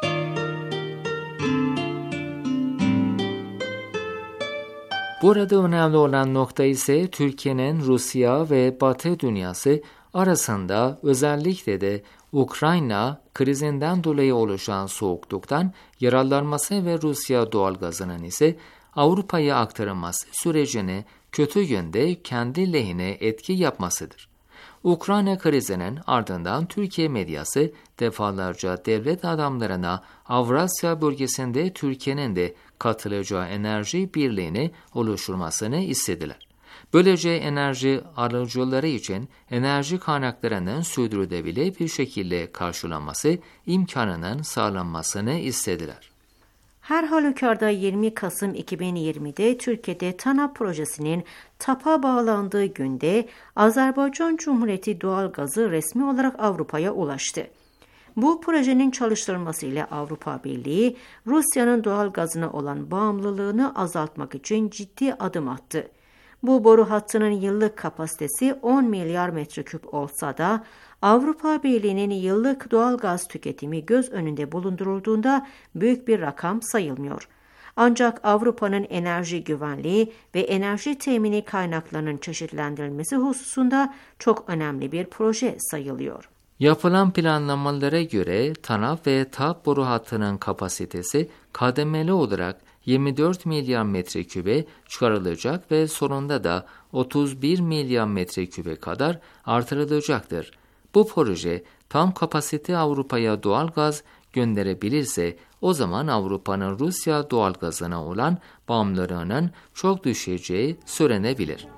Burada önemli olan nokta ise Türkiye'nin Rusya ve Batı dünyası arasında özellikle de Ukrayna krizinden dolayı oluşan soğukluktan yararlanması ve Rusya doğalgazının ise Avrupa'ya aktarılması sürecini kötü yönde kendi lehine etki yapmasıdır. Ukrayna krizinin ardından Türkiye medyası defalarca devlet adamlarına Avrasya bölgesinde Türkiye'nin de katılacağı enerji birliğini oluşturmasını istediler. Böylece enerji alıcıları için enerji kaynaklarının sürdürülebilir bir şekilde karşılanması imkanının sağlanmasını istediler. Her halükarda yirmi Kasım iki bin yirmide Türkiye'de TANAP projesinin TAP'a bağlandığı günde Azerbaycan Cumhuriyeti doğalgazı resmi olarak Avrupa'ya ulaştı. Bu projenin çalıştırılmasıyla Avrupa Birliği, Rusya'nın doğalgazına olan bağımlılığını azaltmak için ciddi adım attı. Bu boru hattının yıllık kapasitesi on milyar metreküp olsa da Avrupa Birliği'nin yıllık doğalgaz tüketimi göz önünde bulundurulduğunda büyük bir rakam sayılmıyor. Ancak Avrupa'nın enerji güvenliği ve enerji temini kaynaklarının çeşitlendirilmesi hususunda çok önemli bir proje sayılıyor. Yapılan planlamalara göre TANAP ve TAP boru hattının kapasitesi kademeli olarak yirmi dört milyar metrekübe çıkarılacak ve sonunda da otuz bir milyar metrekübe kadar artırılacaktır. Bu proje tam kapasite Avrupa'ya doğalgaz gönderebilirse o zaman Avrupa'nın Rusya doğalgazına olan bağımlılığının çok düşeceği söylenebilir.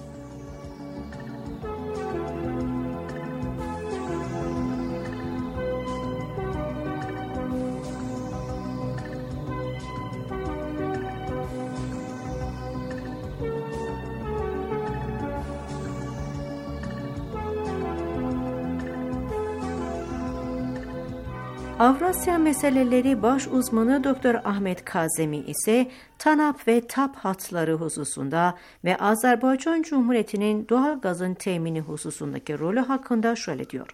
Avrasya meseleleri baş uzmanı Doktor Ahmet Kazemi ise TANAP ve TAP hatları hususunda ve Azerbaycan Cumhuriyeti'nin doğal gazın temini hususundaki rolü hakkında şöyle diyor.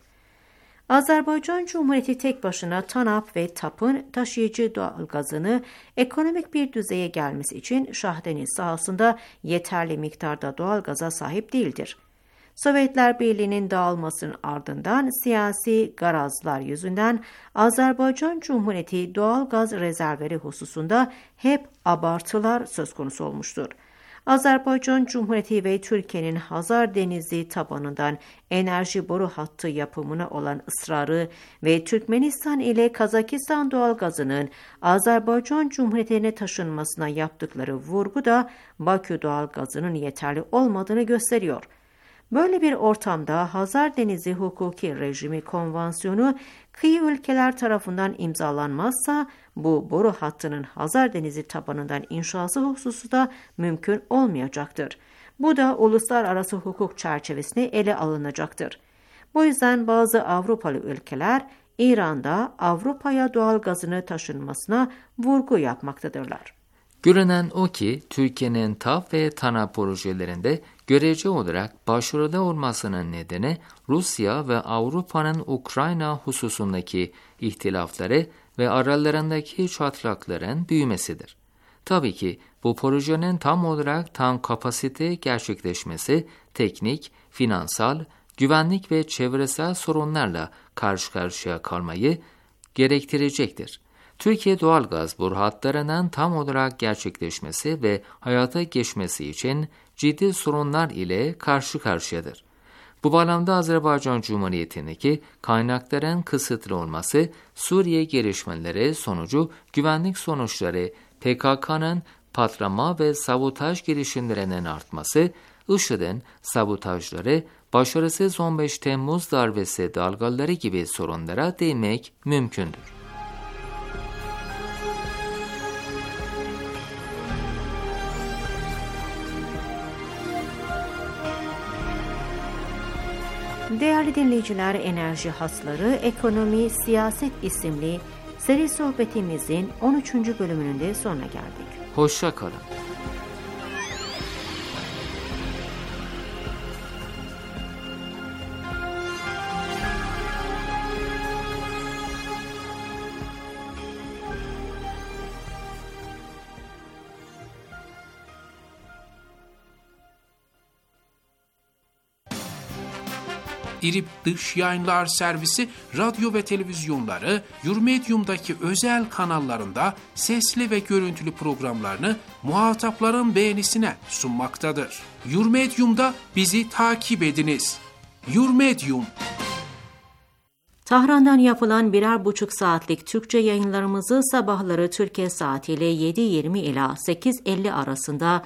Azerbaycan Cumhuriyeti tek başına TANAP ve TAP'ın taşıyıcı doğal gazını ekonomik bir düzeye gelmesi için Şahdeniz sahasında yeterli miktarda doğal gaza sahip değildir. Sovyetler Birliği'nin dağılmasının ardından siyasi garazlar yüzünden Azerbaycan Cumhuriyeti doğal gaz rezervleri hususunda hep abartılar söz konusu olmuştur. Azerbaycan Cumhuriyeti ve Türkiye'nin Hazar Denizi tabanından enerji boru hattı yapımına olan ısrarı ve Türkmenistan ile Kazakistan doğalgazının Azerbaycan Cumhuriyeti'ne taşınmasına yaptıkları vurgu da Bakü doğalgazının yeterli olmadığını gösteriyor. Böyle bir ortamda Hazar Denizi Hukuki Rejimi Konvansiyonu kıyı ülkeler tarafından imzalanmazsa bu boru hattının Hazar Denizi tabanından inşası hususu da mümkün olmayacaktır. Bu da uluslararası hukuk çerçevesine ele alınacaktır. Bu yüzden bazı Avrupalı ülkeler İran'da Avrupa'ya doğal gazını taşınmasına vurgu yapmaktadırlar. Görünen o ki Türkiye'nin TAP ve TANAP projelerinde görece olarak başarılı olmasının nedeni Rusya ve Avrupa'nın Ukrayna hususundaki ihtilafları ve aralarındaki çatlakların büyümesidir. Tabii ki bu projenin tam olarak tam kapasite gerçekleşmesi teknik, finansal, güvenlik ve çevresel sorunlarla karşı karşıya kalmayı gerektirecektir. Türkiye doğalgaz boru hatlarının tam olarak gerçekleşmesi ve hayata geçmesi için ciddi sorunlar ile karşı karşıyadır. Bu bağlamda Azerbaycan Cumhuriyeti'ndeki kaynakların kısıtlı olması, Suriye gelişmeleri sonucu güvenlik sonuçları, P K K'nın patlama ve sabotaj girişimlerinin artması, IŞİD'in sabotajları, başarısız on beş Temmuz darbesi dalgaları gibi sorunlara değinmek mümkündür. Değerli dinleyiciler, Enerji Hatları, Ekonomi, Siyaset isimli seri sohbetimizin on üçüncü bölümünün de sonuna geldik. Hoşça kalın. İRİB Dış Yayınlar Servisi radyo ve televizyonları Yurmedium'daki özel kanallarında sesli ve görüntülü programlarını muhatapların beğenisine sunmaktadır. Yurmedium'da bizi takip ediniz. Yurmedium. Tahran'dan yapılan birer buçuk saatlik Türkçe yayınlarımızı sabahları Türkiye saatiyle yedi yirmi ila sekiz elli arasında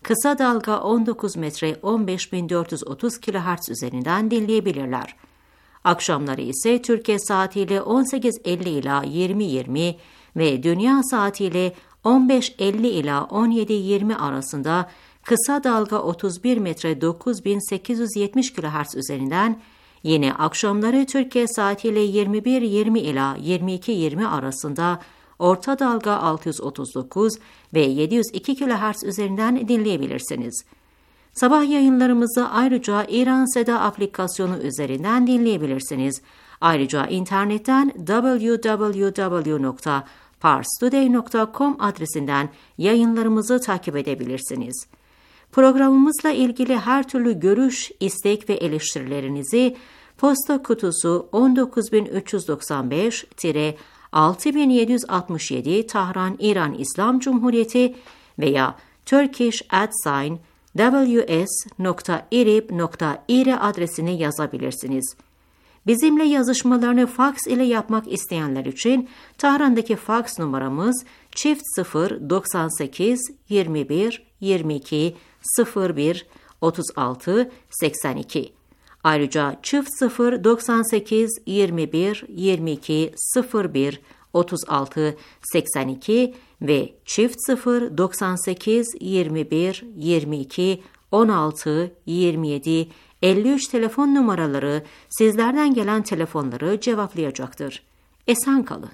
kısa dalga on dokuz metre on beş bin dört yüz otuz kilohertz üzerinden dinleyebilirler. Akşamları ise Türkiye saatiyle on sekiz elli ila yirmi yirmi ve dünya saatiyle on beş elli ila on yedi yirmi arasında kısa dalga otuz bir metre dokuz bin sekiz yüz yetmiş kilohertz üzerinden, yine akşamları Türkiye saatiyle yirmi bir yirmi ila yirmi iki yirmi arasında orta dalga altı yüz otuz dokuz ve yedi yüz iki kilohertz üzerinden dinleyebilirsiniz. Sabah yayınlarımızı ayrıca İran Seda aplikasyonu üzerinden dinleyebilirsiniz. Ayrıca internetten double-u double-u double-u nokta pars today nokta com adresinden yayınlarımızı takip edebilirsiniz. Programımızla ilgili her türlü görüş, istek ve eleştirilerinizi posta kutusu on dokuz bin üç yüz doksan beş altı bin yedi yüz altmış yedi Tahran İran İslam Cumhuriyeti veya turkish at sign w s nokta irib nokta ir adresine yazabilirsiniz. Bizimle yazışmalarını faks ile yapmak isteyenler için Tahran'daki faks numaramız çift sıfır doksan sekiz yirmi bir yirmi iki sıfır bir otuz altı seksen iki. Ayrıca çift sıfır doksan sekiz yirmi bir yirmi iki sıfır bir otuz altı seksen iki ve çift sıfır doksan sekiz yirmi bir yirmi iki on altı yirmi yedi elli üç telefon numaraları sizlerden gelen telefonları cevaplayacaktır. Esen kalın.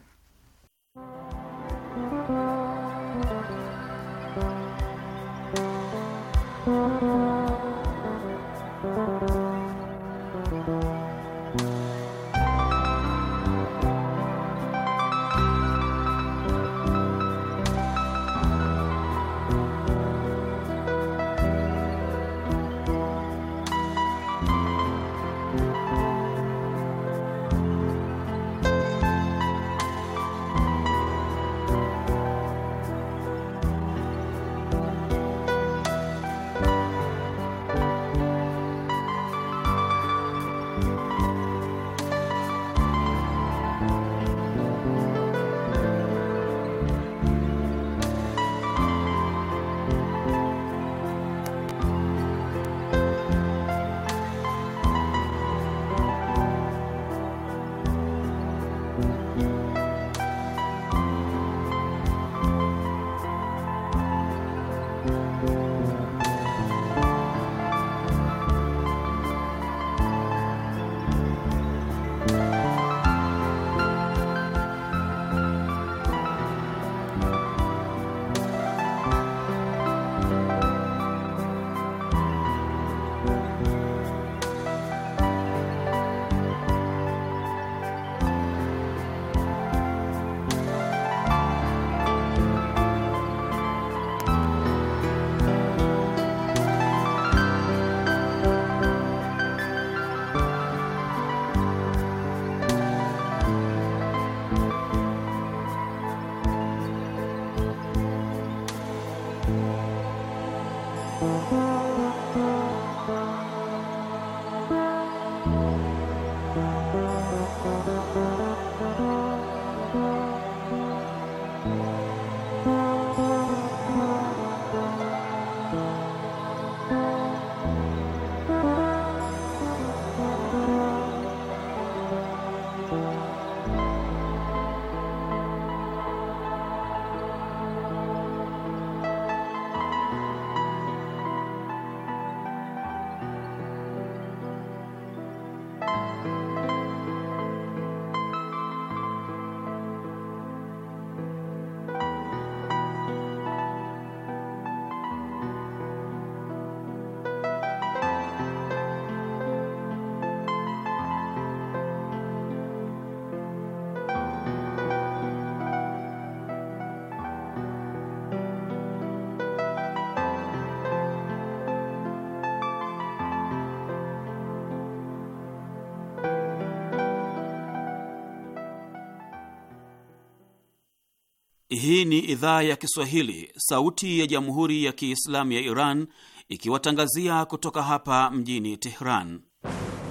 Hii ni idhaa ya Kiswahili, sauti ya Jamhuri ya Kiislamu ya Iran, ikiwatangazia kutoka hapa mjini Tehran.